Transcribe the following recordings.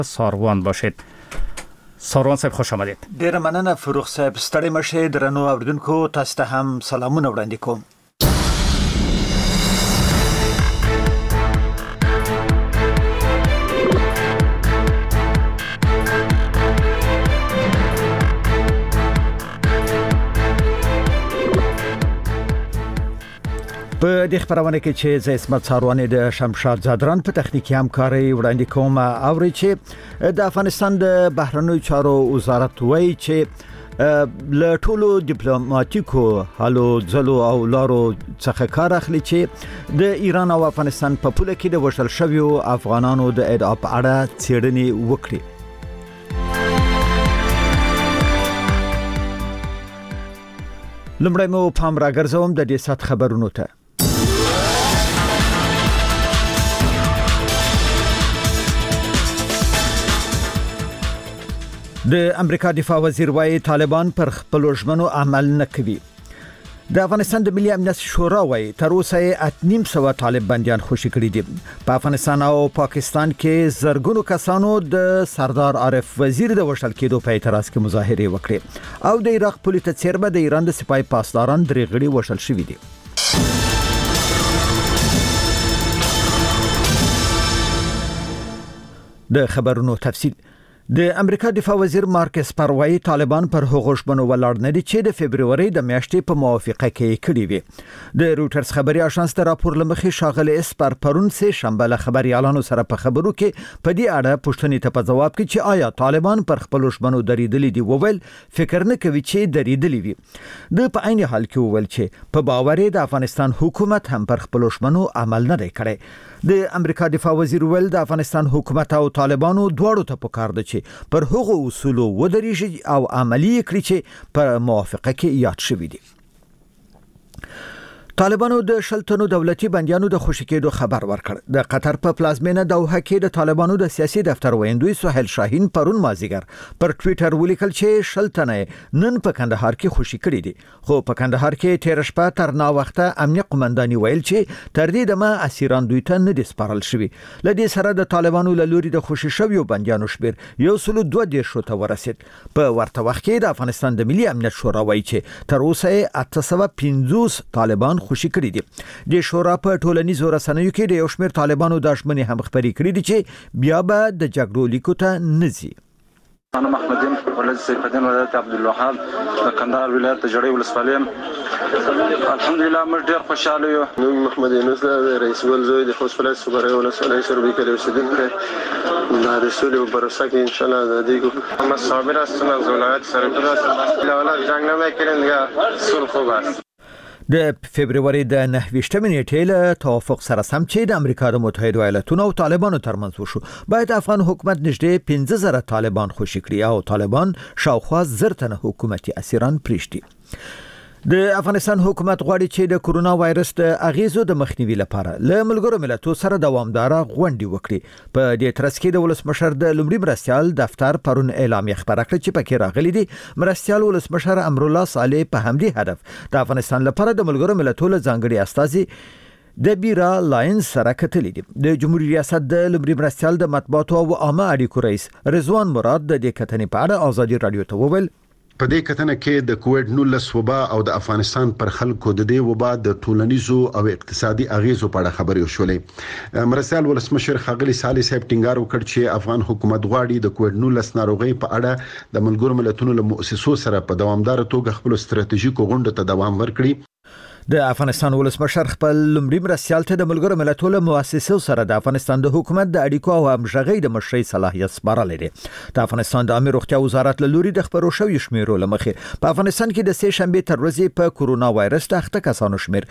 ساروان باشید. ساروان صاحب خوش آمدید. ډیره مننه فروغ صاحب، ستړي مشه. درنو اوریدونکو تاسو ته هم سلامونه وړاندې کوم. په دې خبرونه کې چې زه اسمت ساروان د شمشاد زادران په تخنیکی همکاري وړاندې کوم او چې د افغانستان د بهرنیو چارو وزارت وایي چې له ټولو ډیپلوماټیکو هلو ځلو او لارو څخه کار اخلي چې د ایران او افغانستان په پوله کې د وشل شویو افغانانو د ادعا په اړه څېړنې وکړي. لمړی مو پام راګرځوم د دې سات خبرونو ته. د امریکا دفاع وزیر وايي طالبان پر خپل ژمنو عمل نه کوي. د افغانستان د ملي امنیت شورا وايي تر اوسه 800 طالب بنديان خوشي کړي دي. په افغانستان او پاکستان کې زرګونو کسانو د سردار عارف وزیر د وشل کېدو په اعتراض کې مظاهره وکړې او د عراق پولیس څیربه د ایران د سپای پاسداران درې غړي وشل شوي دي. د خبرونو تفصیل. د امریکا دفاع وزیر مارک اسپر وايي طالبان پر هغو ژمنو ولاړ نه دي چې د فبرवरी د میاشتې په موافقه کې کړي وي. د روټرز خبري اژانس ته راپور لمخې شاغله اسپر پرون سه شنبه له خبريالانو سره په خبرو کې په دې اړه پوښتنې ته په جواب کې چې آیا طالبان پر خپل ژمنو درېدلي دي وویل فکر نه کوي چې درېدلي وي. د په عین حال کې وویل چې په باور د افغانستان حکومت هم پر خپل ژمنو عمل نه کوي. د امریکا دفاع وزیر ول د افغانستان حکومت او طالبانو دواړو ته پکار دي چې پر هغو اصولو ودرېږي او عملی کړي چې پر موافقه کې یاد شوی دي. طالبانو د شلتنو دولتي بنديانو د خوشي کېدو خبر ورکړ. د قطر په پلازمینه دوحه کې د طالبانو د سیاسي دفتر ویندوی سهیل شاهین پرون مازیګر پر ټوئیټر ولیکل چې شلتنه نن په کندهار کې خوشي کړي دي. خو په کندهار کې تیر شپه تر نا وخته امنیه قومنداني ویل چې تر دې دمه اسیران دوی ته نه دي سپارل شوی. لدې سره د طالبانو له لوري د خوشي شویو بنديانو شمیر 102 ته ورسید. په ورته وخت کې د افغانستان د ملي امنیت شورا وایي چې تر اوسه 850 طالبان خوشي کړي دي. د شورا په ټولنیزو رسنیو کې د یو شمېر طالبانو د ژمنې هم خبري کړې دي چې بیا به د جګړو لیکو ته نزي. انا محمدين ولد سيف الدين ولد عبد الوهاب د کندهار ولایت د جړې ولسوالۍ. الحمدلله موږ ډېر خوشاله یو. محمد یونس رئیس ول زوی د خوست ولایت صوبې ولسوالۍ سروبي کې اوسیدونکی د رسول او برسا کې ان شاء الله د دې محمد صابر استنا ولایت سرپرست له ولایت جنگ نه کړنګا سول خو بس. د فبرवरी د 9 نیټې له توافق سره سم چې د امریکا د متحده ایالاتونو او طالبانو ترمنځ وشو باید افغان حکومت نږدې 15000 طالبان خوشي کړي او طالبان شاوخوا زرتنه حکومتي اسیران پریشتي. د افغانستان حکومت غواړي چې د کورونا وایرس د اغیزو د مخنیوي لپاره له ملګرو ملتونو سره دوامداره غونډې وکړي. په دې ترڅ کې د ولسمشر د لومړي مرستیال دفتر پرون اعلامیه خبره کړې چې پکې راغلي دي مرستیال ولسمشر امرالله صالح په همدې هدف د افغانستان لپاره د ملګرو ملتونو ځانګړي استازي د بیرا لاینز سره کتلې دي. د جمهوریت ریاست د لومړي مرستیال د مطبوعاتو او عامه اړیکو رئیس رضوان مراد د دې کتنې په اړه ازادي رادیو ته وویل په دې کتنه کې د کووډ-19 وبا او د افغانستان پر خلکو د دې وبا د ټولنیزو او اقتصادي اغیزو په اړه خبرې وشولې. مرستیال ولسمشر خاغلی صالح صاحب ټینګار وکړ چې افغان حکومت غواړي د کووډ-19 ناروغي په اړه د ملګرو ملتونو له مؤسسو سره په دوامدار توګه خپل ستراتیژیکو غونډو ته دوام ورکړي. د افغانستان ولسمشر خپل لومړي مرستیال ته د ملګرو ملتونو مؤسسو سره د افغانستان د حکومت د اړیکو او همغږۍ د مشرۍ صلاحیت سپارلی دی. د افغانستان د عامه روغتیا وزارت له لوري د خبرو شوی شمیرو لمخې په افغانستان کې د سه شنبه تر ورځې په کورونا وایرس د اخته کسانو شمیر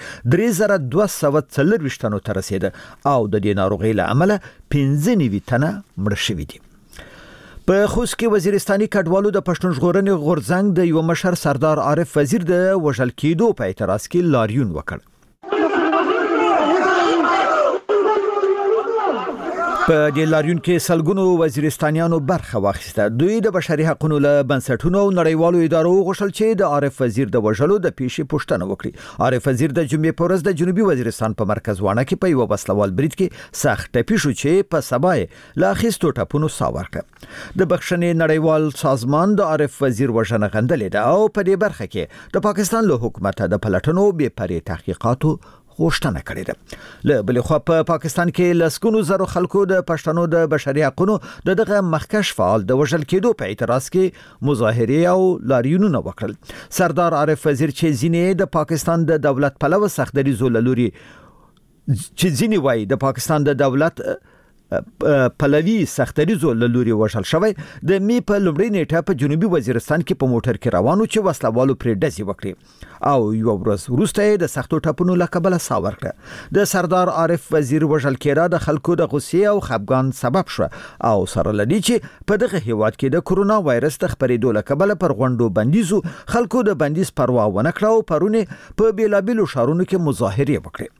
3240 ته رسیده او د دې ناروغۍ له امله 15 تنه مړ شوي دي. په خوست کې وزیرستاني کډوالو د پښتون ژغورنې غورځنګ د یو مشر سردار عارف وزیر د وژل کېدو په اعتراض کې لاریون وکړ. په د لاریون کې سلګونو وزیرستانیانو برخه واخیسته. دوی د بشري حقوقو له بنسټونو او نړیوالو ادارو غوښتل چې د عارف وزیر د وژلو د پیښې پوښتنه وکړي. عارف وزیر د جمعې په ورځ د جنوبي وزیرستان په مرکز وانه کې په یو وسلوال برید کې سخت ټپي شو چې په سبا یې له اخیستو ټپونو ساه ورکړه. د بخښنې نړیوال سازمان د عارف وزیر وژنه غندلې ده او په دې برخه کې د پاکستان له حکومت د پلټنو بې پرې تحقیقاتو غوښتنه کړې ده. له بل خوا په پاکستان کې لسګونو زرو خلکو د پښتنو د بشري حقوقو دغه مخکش فعال د وژل کېدو په اعتراض کې مظاهره او لاریونونه وکړل. سردار عارف وزیر چې ځینې د پاکستان د دولت پلوه سخت دریزو لوري چې ځینې وایي د پاکستان د دولت پلوي سختریزو لوري وشل شوی د می په لومړی نیټه په جنوبي وزیرستان کې په موټر کې روانو چې وسلوالو پرې ډزې وکړي او یو ورځ وروسته د سختو ټپونو له کبله ساه ورکړه. د سردار عارف وزیر وژل کېدا د خلکو د غصې او خپګان سبب شو او سره لدی چې په دغه هیواد کې د کورونا وایرس د خپرېدو له کبله پر غونډو بندیزو خلکو د بندیز پروا ونه کړه او پرونه په بیلابیلو شهرونو کې مظاهره وکړي.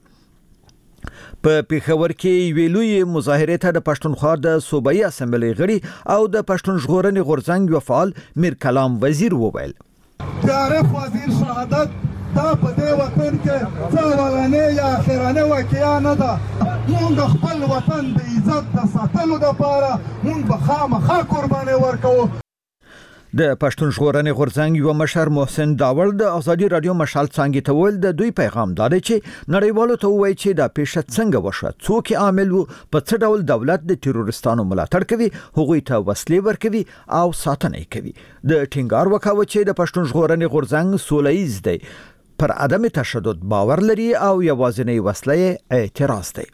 په پیښور کې ویلوی مظاهره ته د پښتونخوا د صوبایي اسمبلی غړي او د پښتون ژغورنې غورځنګ یو فعال میر کلام وزیر وویل د عارف وزیر شهادت دا په دې وطن کې څه ولنې یا اخرانه واقعیا نه ده. موږ خپل وطن د عزت د ساتلو لپاره موږ به خامخا قرباني ورکوو. د پښتون ژغورنې غورځنګ یو مشر محسن داور د ازادي رادیو مشال څنګه ته ول د دوی پیغام دادی چې نړیوالو ته وایي چې دا پیښه څنګه وشوه، څوک عامل وو، په څه ډول دولت د تروریستانو ملاتړ کوي، هغوی ته وسلې ورکوي او ساتنه کوي. د ټینګار وکاوه چې د پښتون ژغورنې غورځنګ سولهییز دی، پر عدم تشدد باور لري او یوازینی وسله اعتراض دی.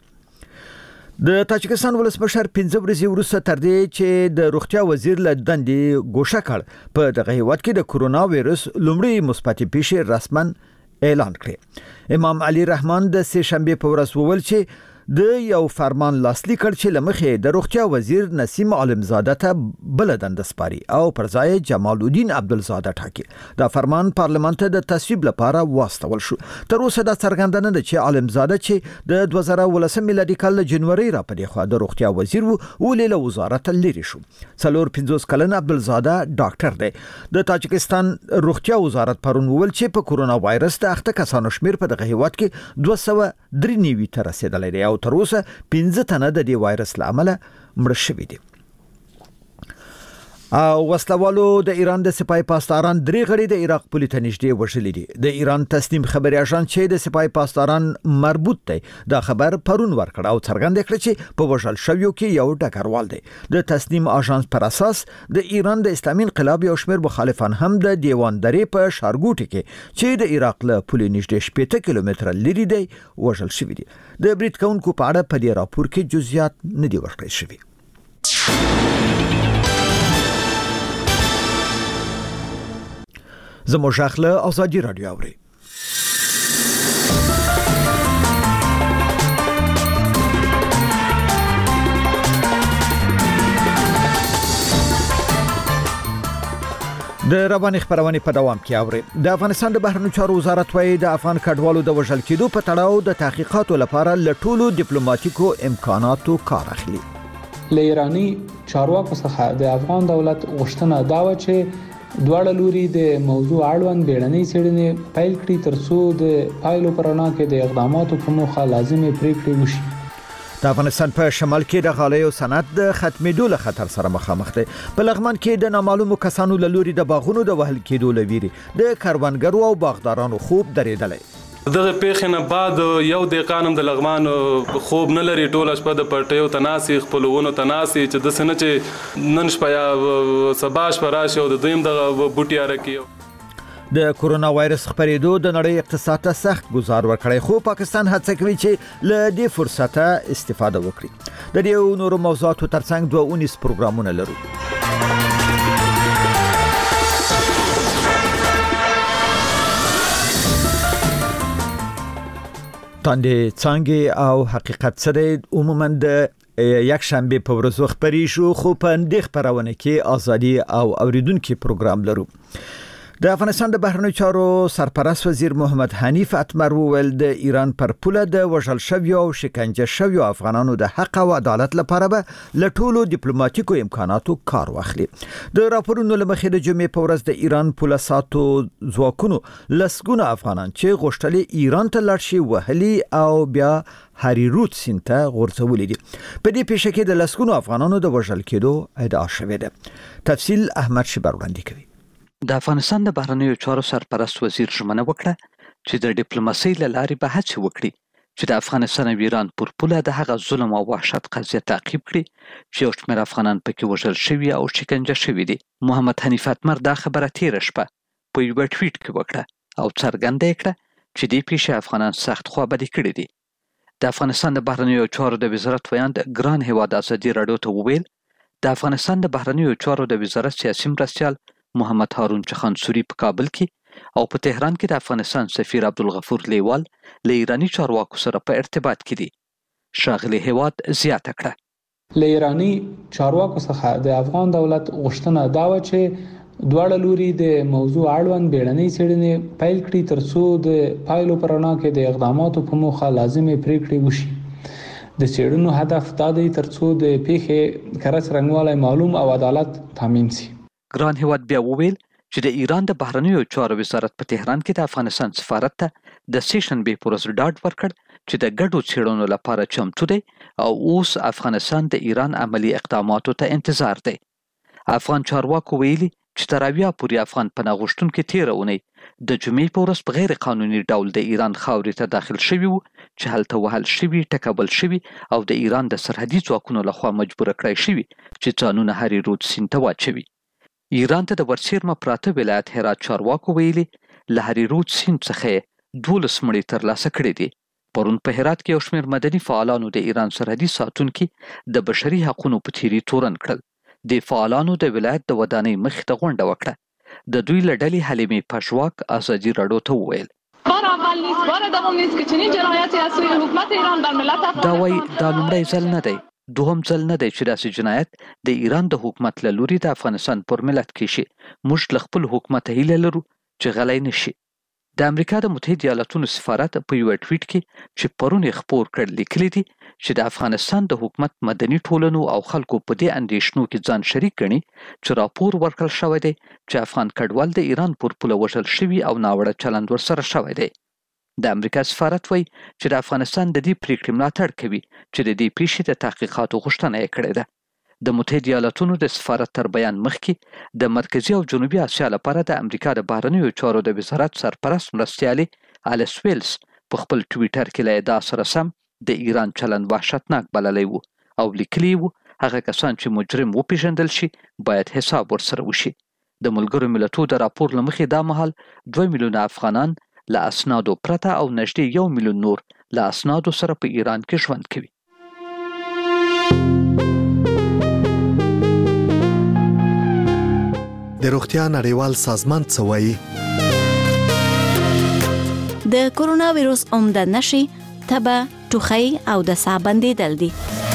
د تاجکستان ولسمشر 15 ورځې وروسته تر دې چې د روغتیا وزیر له دندې ګوښه کړ په دغه هیواد کې د کورونا وایرس لومړی مثبت پیښه رسمن اعلان کړ. امام علي رحمان د سه شنبه په ورځ وویل چې د یو فرمان لاسلیک کړ چې لمخې د روغتیا وزیر نسیم عالمزاده ته بل دند سپاري او پر ځای جمال الدین عبدالزاده ټاکي. دا فرمان پارلمان ته د تصویب لپاره واستول شو. تر اوسه دا څرګندونه ده چې عالمزاده چې د 2019 میلادي کال جنوري را پدې خو د روغتیا وزیر ولې له وزارت لري شو. 450 کلن عبدالزاده ډاکټر دی. د تاجکستان روغتیا وزارت پرون وویل چې په کورونا وایرس د اخته کسانو شمیر په دغه هیواد کې 293 ته رسیدلی دی او تر اوسه 15 تنه د دې وایرس له امله مړه شوي دي. او وسلوالو د ایران د سپای پاسداران درې غړي د عراق پولې ته نږدې وژلي دي. د ایران تسنیم خبري اژانس چې د سپای پاسداران مربوط دی دا خبر پرون ورکړ او څرګند کړ چې په وژل شویو کې یو ډګروال دی. د تسنیم اژانس پر اساس د ایران د اسلامي انقلاب یو شمېر مخالفان هم د دیوان درې په شارګوټي کې چې د عراق له پولې نږدې 70 کیلومتره لري دی وژل شوی دي. د برید کوونکو په اړه په دې راپور کې جزئیات نه دي ورکړل شوي. زموږ اخله ازادي رادیو اوري. د رواني خبرونه په دوام کې اوري. د افغانستان د بهرنیو چارو وزارت وايي د افغان کډوالو د وژل کېدو په تړاو د تحقیقاتو لپاره له ټولو ډیپلوماټیکو امکاناتو کار اخلي. له ایرانی چارواکو څخه د افغان دولت غوښتنه دا و چې دواړه لوري د موضوع اړوند بیړنۍ څېړنې پیل کړي ترڅو د پایلو پر وړاندې کې د اقداماتو په موخه لازمي پریکړې وشي. د افغانستان په شمال کې د غالیو صنعت د ختمېدو له خطر سره مخامخ دی. په لغمان کې د نامعلومو کسانو له لوري د باغونو د وهل کېدو لویري د کاروانګرو او باغدارانو خوب درېدلی. دغه پیښې نه بعد یو د قانون د لغمان خوب نه لري، ټول شپه د پټیو تناسي خپلونو تناسي چې د سنه چې نن شپه یا سبا شپه راشي او د دویم د بوټي ارکی. د کورونا وایرس خپرېدو د نړۍ اقتصاد ته سخت گزار ورکړی، خو پاکستان هڅه کوي چې له دې فرصته استفاده وکړي. د دې نورو موضوعاتو ترڅنګ 219 پروګرامونه لرو. تاندې څنګه او حقیقت سره عموما د یک شنبه په ورځ خبري شو، خو په دې خبرونه کې ازادي او اوریدونکو پروګرام لرو. د افغانستان د بهرنیو چارو سرپرست وزیر محمد حنیف اتمر وویل د ایران پر پوله د وژل شویو او شکنجه شویو افغانانو د حق او عدالت لپاره به له ټولو ډیپلوماټیکو امکاناتو کار واخلي. د راپورونو لمخې د جمعې په ورځ د ایران پوله ساتو ځواکونو لسګونه افغانان چې غوښتل ایران ته لاړ شي وهلي او بیا هریروت سیند ته غورځولي دي. په دې پیښه کې د لسګونو افغانانو د وژل کېدو ادعا شوې ده. تفصیل احمد شبر وړاندې کوي. د افغانستان د بهرنیو چارو سرپرست وزیر ژمنه وکړه چې د ډیپلوماسۍ له لارې به هڅې وکړي چې د افغانستان او ایران پر پوله د هغه ظلم او وحشت قضیه تعقیب کړي چې یو شمېر افغانان پکې وژل شوي او شکنجه شوي دي. محمد حنیف اتمر دا خبره تېره شپه په یوه ټویټ کې وکړه او څرګنده یې کړه چې دې پیښې افغانان سخت خوابدي کړي دي. د افغانستان د بهرنیو چارو د وزارت ویاند ګران هیواد ازادي راډیو ته وویل د افغانستان د بهرنیو چارو د وزارت سیاسي مرستیال محمد هارون چخانسوري په کابل کې او په تهران کې د افغانستان سفیر عبدالغفور لیوال له ایرانی چارواکو سره په ارتباط کې دي. ښاغلي هیواد زیاته کړه له ایرانی چارواکو څخه د افغان دولت غوښتنه دا و چې دواړه لوري د موضوع اړوند بیړنۍ څېړنې پیل کړي ترڅو د پایلو پر رڼا کې د اقداماتو په موخه لازمي پریکړې وشي. د څېړنو هدف دا دی ترڅو د پیښې کره څرنګوالی معلوم او عدالت تامین شي. ګران هیواد بیا وویل چې د ایران د بهرنیو چارو وزارت په تهران کې د افغانستان سفارت ته د سیشن بې پر ورځ ډاډ ورکړ چې د ګډو څېړنو لپاره چمتو دی او اوس افغانستان د ایران عملی اقداماتو ته انتظار دی. افغان چارواکو ویلي چې تر اویا پورې افغان پناه غوښتونکي تېره اونۍ د جمعې په ورځ په غیر قانوني ډول د ایران خاورې ته داخل شوي وو چې هلته وهل شوي، ټکول شوي او د ایران د سرحدي ځواکونو لخوا مجبوره کړای شوي چې ځانونه هریرود سیند ته واچوي. ایران ته د ورڅیرمه پراته ولایت هرات چارواکو ویلي له هریرود سیند څخه 12 مړي ترلاسه کړي دي. پرون په هرات کې یو شمېر مدني فعالانو د ایران سرحدي ساتونکي د بشري حقوقو په تیری تورن کړل. د فعالانو د ولایت د ودانۍ مخې ته غونډه وکړه. د دوی له ډلې حلیمې پژواک ازادي راډیو ته وویل بار اول نیست، بار دوم نیست که چنین جنایتی از سوی حکومت ایران بر ملت افغانستان دا وایي دا لومړی ځل نه دی، دوهم ځل نه دی چې داسې جنایت د ایران د حکومت له لوري د افغانستان پر ملت کیږي. موږ له خپل حکومت هیله لرو چې غلی نشي. د امریکا د متحده ایالاتونو سفارت په یو ټویټ کې چې پرون یې خپور کړ لیکلي دي چې د افغانستان د حکومت مدني ټولنو او خلکو په دې اندېښنو کې ځان شریک ګڼي چې راپور ورکړل شوی دی چې افغان کډوال د ایران پر پوله وژل شوي او ناوړه چلند ورسره شوی دی. د امریکا سفارت وایي چې د افغانستان د دې پریکړې ملاتړ کوي چې د دې پیښې د تحقیقاتو غوښتنه یې کړې ده. د متحده ایالاتونو د سفارت تر بیان مخکې د مرکزي او جنوبي اسیا لپاره د امریکا د بهرنیو چارو د وزارت سرپرست مرستیالي الیس ویلز په خپل ټویټر کې له ادعا سره سم د ایران چلند وحشتناک بللی وو او لیکلی وو هغه کسان چې مجرم وپیژندل شي باید حساب ورسره وشي. د ملګرو ملتونو د راپور له مخې دا مهال 2 میلیونه افغانان له اسنادو پرته او نږدې 1 میلیون نور له اسنادو سره په ایران کې ژوند کوي. د روغتیا نړیوال سازمان څه وایي؟ د کورونا وایروس عمده نښې تبه، ټوخی او د ساه بندیدل دي.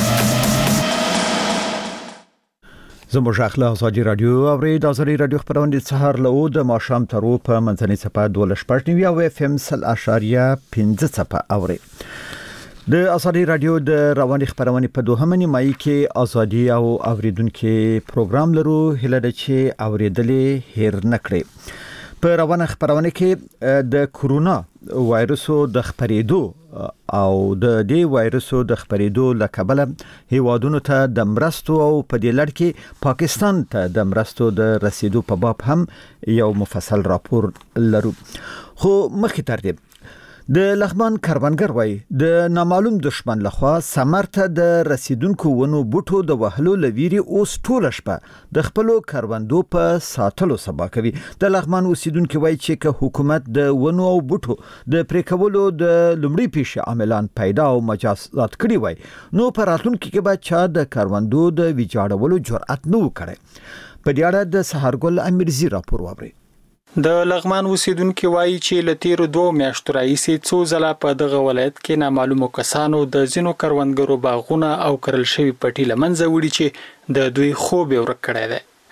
زموږ اخلا ازادي رادیو اورید ازادي رادیو خبرونه د سحر له د ماشام ترو په منځنۍ صفه 12.9 او اف ام 0.5 صفه اورید. د ازادي رادیو د رواني خبرونه په دوهمه نیمایي کې ازادي او اوریدونکو پروګرام لرو هله د چې اوریدلې هیر نکړي. په روانه خبرونه کې د کورونا وایرسو د خپرېدو او د دې وایرسو د خپرېدو لکبله هیوادونو ته د مرستو او په دې لړ کې پاکستان ته د مرستو د رسیدو په باب هم یو مفصل راپور لرو. خو مخکې تر دې د لغمان کروندګر وای د نامعلوم دشمن لخوا سمر ته د رسیدونکو ونو بوټو د وهلو لویری اوس ټوله شپه د خپلو کروندو په ساتلو سبا کوي. د لغمان اوسیدونکو وای چې که حکومت د ونو او بوټو د پریکولو د لومړي پیښې عملان پیدا او مجازات کړی وای نو په راتلونکي کې به چا د کروندو د ویجاړولو جرأت نه وکړي. په دې اړه د سحرګل امیرزی راپور وابري. د لغمان اوسیدونکو وایي چې له تیرو 2 میاشتو راهیسې څو ځله په دغه ولایت کې نامعلومو کسانو د ځینو کروندګرو باغونه او کرل شوي پټي له منځه وړي چې د دوی خوب یې ورک کړی دی.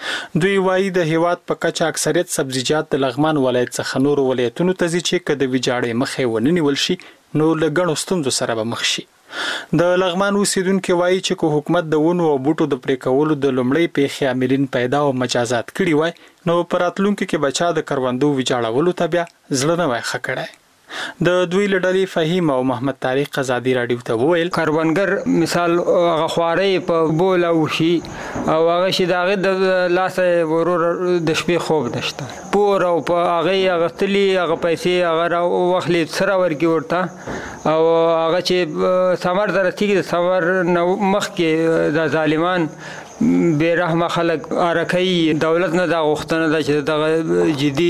دوی وایي د هیواد په کچه اکثریت سبزیجات د لغمان ولایت څخه نور ولایتونو ته ځي چې که د ویجاړۍ مخه ونه نیول شي نو له ګڼو ستونزو سره به مخ شي. د لغمان اوسیدونکو وایي چې کو حکومت د ونو او بوټو د پرې کولو د لومړۍ پیښې عاملین پیدا او مجازات کړي وای نو په راتلونکي کې بچا د کروندو ویجاړولو ته بیا زړه نه وای ښه کړی. د دوی لړلې فهیم او محمد طارق ازادي رادیو ته وویل کروندګر مثال هغه خواري په بول او شي او هغه شي دغه د لاسه ورور د شپې خوب نشته پور او په هغه غتلی هغه پیسې هغه وخلی سره ورکی ورته او هغه چې ثمر درتیږي ثمر مخ کې د ظالمان بیرحمه خلک ارکای دولت نه د غوښتنه د چې د جدي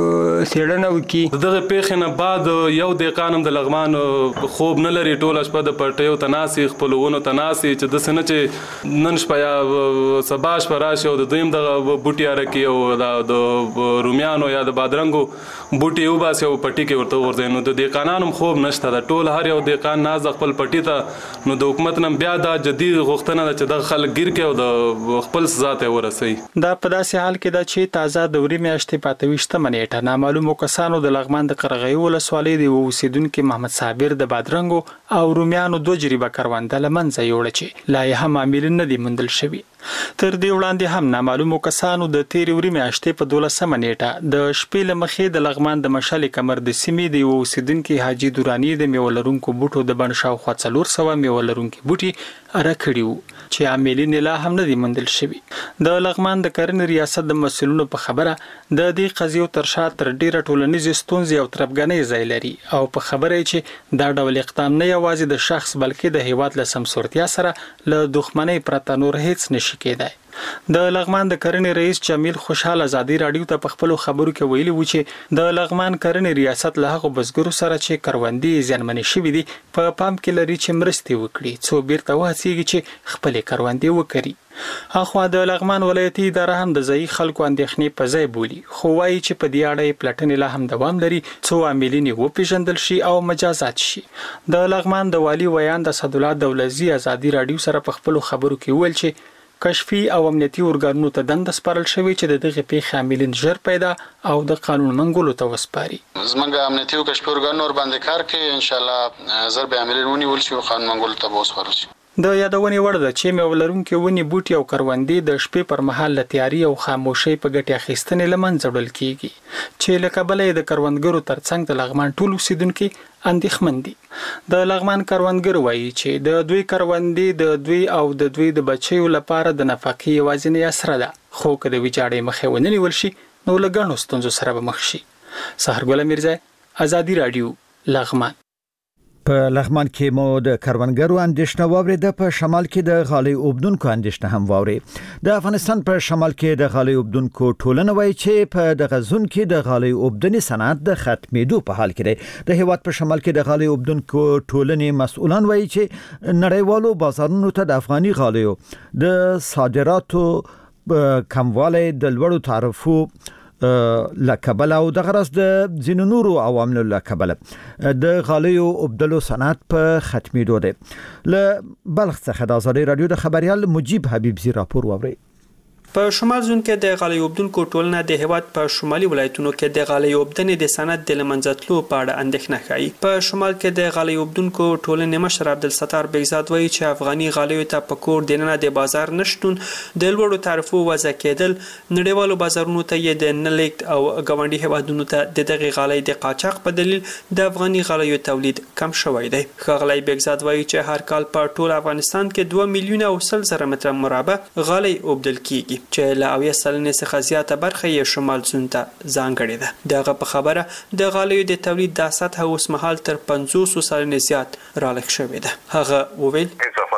سیړنه وکي. دغه پیښې نه بعد یو د قانون د لغمان خوب نه لري ټول شپه د پټیو تناسي خپلونو تناسي چې د سنه چې نن شپه یا سباش پراشه او د دویم د بوټي ارکی او د رومیانو یا د بادرنګو بوټي وباسي او پټي کې ورته ورځي نو د قانونم خوب نشته د ټول هر یو د قانون ناز خپل پټي ته نو د حکومت نن بیا د جدي غوښتنه چې د خلک ګیر کې او د خپل ذات ورسي. دا په داسې حال کې دا چې تازه دوري میاشتې پاتويشته منېټه نامعلومو کسانو د لغمان د قرغۍ ولسوالۍ د اوسیدونکو محمد صابر د بادرنګو او رومیانو 2 جریبه کرونده لمنځه یوړه چې لا یې هم عامل نه دی موندل شوی. تر دې وړاندې هم نامعلومو کسانو د تیرې وري میاشتې په 12 منېټه د شپې لمخې د لغمان د مشال کمر د سیمې د اوسیدونکو حاجی دورانی د میولرونکو بوټو د بن شاوخوا 400 میولرونکو بوټي راکړیو چې عاملین لا هم نه دی موندل شوی. د لغمان د کرنې ریاست د مسؤلینو په خبره د دې قضیو تر شا تر ډیره ټولنیزې ستونزې او تربګنۍ ځای لري او په خبره چې دا ډول اقدام نه یوازې د شخص بلکې د هیواد له سمسورتیا سره له دښمنۍ پرته نور هیڅ نشي کېدای. د لغمان د کرنې رئیس جمیل خوشحال ازادي رادیو ته په خپل خبرو کې ویلي و چې د لغمان کرنې ریاست له هغو بزګرو سره چې کروندې زیانمنې شوي دي په پام کې لري چې مرستې وکړي څو بیرته وهڅیږي چې خپلې کروندې وکړي. اخوا د لغمان ولایتي اداره هم د ځایي خلکو اندېښنې په ځای بولي خو وایي چې په دې اړه پلټنې لا هم دوام لري څو عاملین وپېژندل شي او مجازات شي. د لغمان د والي ویاند اسدالله دولزي ازادي رادیو سره په خپل خبرو کې ویل چې کشفي او امنیتي ارګانونو ته دنده سپارل شوې چې د دغه پیښې عاملین ژر پیدا او د قانون منګولو ته وسپاري. زمونږ امنیتي او کشفي ارګانونو ور باندې کار کوي ان شاء الله زر به عاملین ونیول شي او قانون منګولو ته وسپارل شي. د یادونې وړ ده چې میولرونکو ونی بوټي او کروندې د شپې پر مهال له تیاری او خاموشۍ په ګټې اخیستنې لمنځه وړل کیږي چې له کبله د کروندګرو ترڅنګ د لغمان ټول اوسیدونکو اندېښمن دي. د لغمان کروندګر وایي چې د دوی کروندې د دوی او د دوی د بچیو لپاره د نفقې یوازینۍ اسره ده خو که د ویجاړۍ مخه ونه نیول شي نو له ګڼو ستونزو سره به مخ شي. سحرګل میرزا ازادي رادیو لغمان. په لغمان کې مو د کروندګرو اندېښنه واورېده په شمال کې د غالۍ اوبدونکو اندېښنه هم واوري. د افغانستان په شمال کې د غالۍ اوبدونکو ټولنه وایي چې په دغه ځون کې د غالۍ اوبدنې صنعت د ختمېدو په حال کې دی. د هیواد په شمال کې د غالۍ اوبدونکو ټولنې مسؤلان وایي چې نړیوالو بازارونو ته د افغاني غالیو د صادراتو کموالی د لوړو تعرفو لکبل او د غرض د ځینو نورو عواملو لکبل د غالیو اوبدلو صنعت په ختمېدو دی. له بلخ څخه د ازادي رادیو د خبريال مجيب حبيبزي راپور واوري. په شمال زون کې د غالۍ اوبدونکو ټولنه د هیواد په شمالي ولایتونو کې د غالۍ اوبدنې د صنعت د لمنځتلو په اړه اندېښنه ښيي. په شمال کې د غالۍ اوبدونکو ټولنې مشر عبدالستار بیگزاد وایي چې افغاني غالیو ته په کور دننه د بازار نشټون د لوړو تعرفو وضع کېدل نړیوالو بازارونو ته یې د نلیکت او ګاونډي هیوادونو ته د دغه غالۍ د قاچاق په دلیل د افغاني غالیو تولید کم شوی دی. ښاغلی بیگزاد وایي چې هر کال په ټول افغانستان کې 2 میلیونه او 100,000 متره مربع غالۍ اوبدل کیږي چې له 80% څخه زیاته برخه یې شمال زون ته ځانګړې ده. دغه په خبره د غالیو د تولید د سطح اوس مهال تر 500% زیات رالګ شوې ده. هغه وویل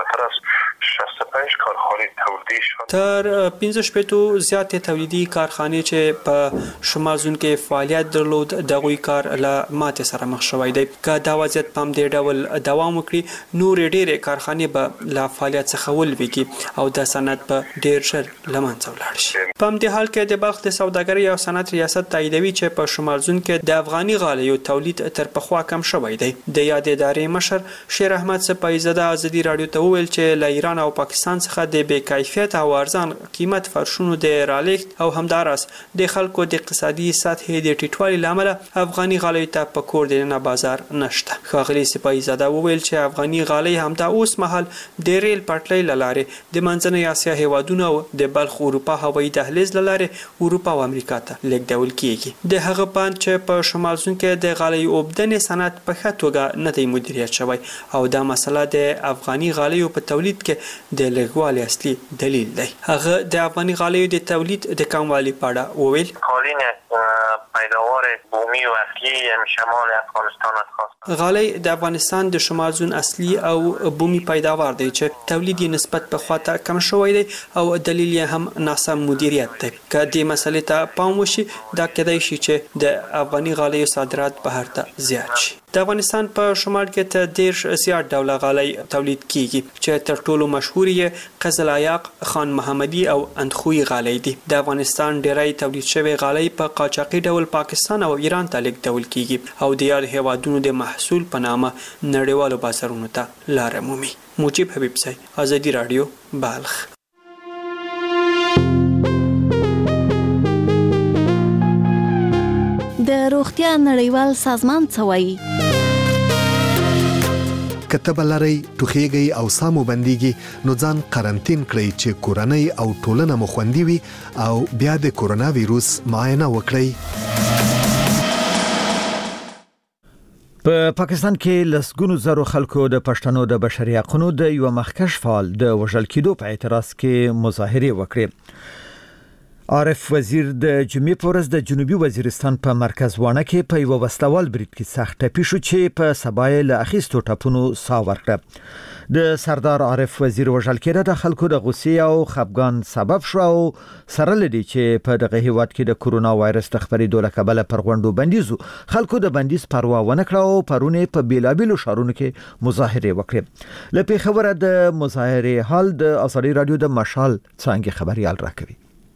تر 15 زیاتې تولیدي کارخانې چې په شمال زون کې فعالیت درلود دغوی کار له ماتې سره مخ شوی دی. که دا وضعیت په همدې ډول دوام وکړي نورې ډېرې کارخانې به له فعالیت څخه ولویږي او د صنعت به ډېر ژر له منځه ولاړ شي. په همدې حال کې د بلخ د سوداګرۍ او صنعت ریاست تاییدوي چې په شمال زون کې د افغاني غالیو تولید تر پخوا کم شوی دی. د یاد ادارې مشر شیر احمد سپایزاده ازادي رادیو ته وویل چې له ایران او پاکستان څخه د بې کیفیت کیفیت او ارزان قیمت فرشونو د رالیږد او همداراز د خلکو د اقتصادي سطحې د ټیټوالي لامل افغاني غالۍ ته په کور دننه بازار نشته. ښاغلي سپاهي زاده وویل چې افغاني غالۍ همدا اوس مهال د ریل پټلۍ له لارې د منځنۍ اسیا هیوادونو او د بلخ اروپا هوایي دهلیز له لارې اروپا او امریکا ته لیږدول کیږي. د هغه پاند چې په شمال زون کې د غالۍ اوبدنې صنعت په ښه توګه نه دی مدیریت شوی او دا مسله د افغاني غالیو په تولید کې د لږوالي اصلي دلیل دی. هغه د افغاني غالیو د تولید د کموالي په اړه وویل پیداوار بومی و اصلی شمال افغانستان است. غالی د افغانستان د شمال زون اصلي او بومی پیداوار دی چې تولید یې نسبت په خواته کم شوی دی او دلیل یې هم ناسم مدیریت دی. که دې مسلې ته پام وشي دا کېدای شي چې د افغاني غالیو صادرات بهر ته زیات شي. د افغانستان په شمال کې ته ډېر زیات ډوله غالۍ تولید کیږي چې تر ټولو مشهور یې قزل عیاق، خان محمدي او اندخوی غالۍ دي. د افغانستان ډېری تولید شوی غالۍ په قاچاقي ډول پاکستان او ایران ته لیږدول کیږي او د یاد هیوادونو د محصول په نامه نړیوالو بازارونو ته لاره مومي. مجيب حبیب سای، ازادي رادیو، بلخ. د روغتیا نړیوال سازمان څه وایي؟ کتب لري ټوخیږي او سامو بنديږي نو ځان قرنټین کړئ چې کورنۍ او ټولنه مو خوندي وي او بیا د کورونا وایروس معاینه وکړئ. په پاکستان کې لسګونو زرو خلکو د پښتنو د بشري حقوقو د یو مخکش فعال د وژل کېدو په اعتراض کې مظاهره وکړه. عارف وزیر د جمعې په ورځ د جنوبي وزیرستان په مرکز وانه کې په یو وسلوال برید کې سخت ټپي شو چې په سبای له اخیستو ټپونو سا ورکړه. د سردار عارف وزیر وژل کېده د خلکو د غوسې او خپګان سبب شو او سره لدی چې په دغه هیواد کې د کورونا وایرس د خپرېدو له کبله پر غونډو بندیزو خلکو د بندیز پروا ونه کړه او پرونه په بیلابیلو شهرونو کې مظاهره وکړه. له پیښوره د مظاهره حال د ازادي رادیو د مشال څنګه خبريال راکوي.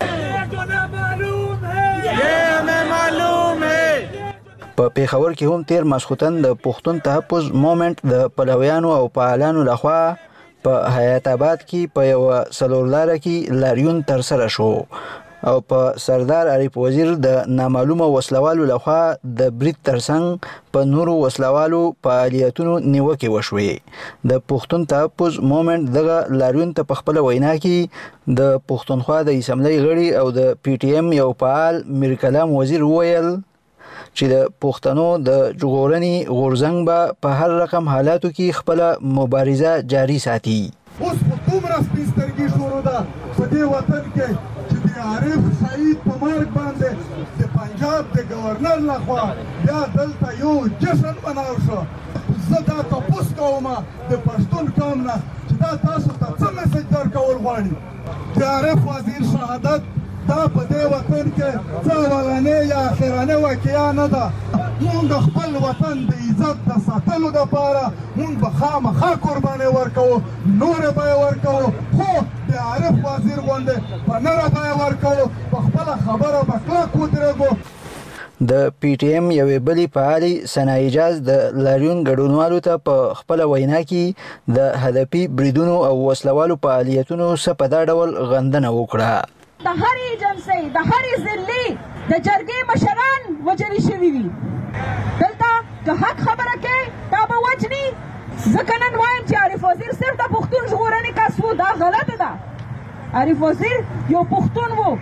په پیښور کې هم تیر ماسختن د پښتون تحفظ موومېنټ د پلویانو او فعالانو لخوا په حیات آباد کې په یو سلولار کې لاریون تر سره شو او په سردار عارف وزیر د نامعلومه وسلوالو لخوا د برید ترڅنګ په نورو وسلوالو فعالیتونو نیوکه وشوې. د پښتون تحفظ موومېنټ دغه لاریون ته په خپل وینا کې د پښتونخوا د اسمبلی غړي او د پی ټی ایم یو فعال میر کلام وزیر وویل چې د پښتنو د ژغورنې غورځنګ به په هر رقم حالاتو کې خپل مبارزه جاری ساتي. اوس په دومره سپېڅلګي شروع ده په دې وطن کې چې د عارف سعید په مرګ باندې د پنجاب د گورنر لخوا بیا دلته یو جشن مناو شو. زه دا تپوس کوم د پښتون قوم نه چې دا تاسو ته څه میسج درکول غواړي. د عارف وزیر شهادت دا په دې وطن کې څه اولنې یا اخرانه واقعیا نه ده. موږ خپل وطن د عزت د ساتلو لپاره موږ به خامخا قرباني ورکوو، نور به ورکوو، خو د عارف وزیر غوندې په نره به ورکوو، په خپله خبره به کلک ودرېږو. د پی ټی ایم یوې بلې فعالي ثنا اجاز د لاریون ګډونوالو ته په خپل وینا کې د هدفي بریدونو او وسلوالو فعالیتونو څخه په دا ډول غندنه وکړه. د هر ایجنسۍ د هر ضلعې د جرګې مشران وژل شوي وي. دلته که حق خبره کوي تا به وجني. ځکه نن وایم چې عارف وزیر صرف د پښتون ژغورنې کس و، دا غلطه ده. عارف وزیر یو پښتون و،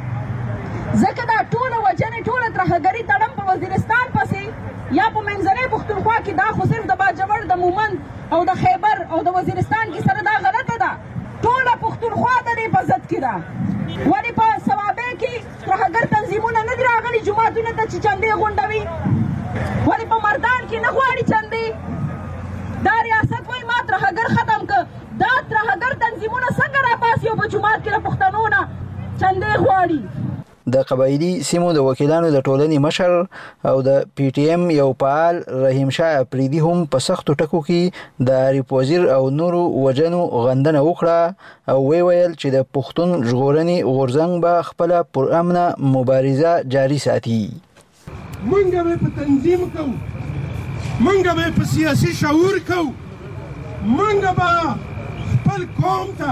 ځکه دا ټوله وجنې ټوله ترهګري تړم په وزیرستان پسې یا په منځنۍ پښتونخوا کې دا خو صرف د باجوړ د مومند او د خیبر او د وزیرستان کې سره دا غلطه ده. ټوله پښتونخوا د دې په ضد کې ده. ولې په ثوابه کې ترهګر تنظیمونه نه دي راغلي جوماتونو ته چې چندې غونډوي؟ ولې په مردان کې نه غواړي چندې؟ دا ریاست وایي ما ترهګر ختم کړ. دا ترهګر تنظیمونه څنګه راپاسي او په جومات کې له پښتنو نه چندې غواړي؟ د قبایلی سیمو د وکیلانو د ټولنې مشر او د پی ټی ایم یو فعال رحیم شاه اپریدي هم په سختو ټکو کې د عارف وزیر او نورو وجنو غندنه وکړه او ویل چې د پښتون ژغورنې غورځنګ به خپل پرامنه مبارزه جاری ساتي. منګه به په تنظیم کوو، منګه به په سیاسي شعور کوو، منګه به خپل قوم ته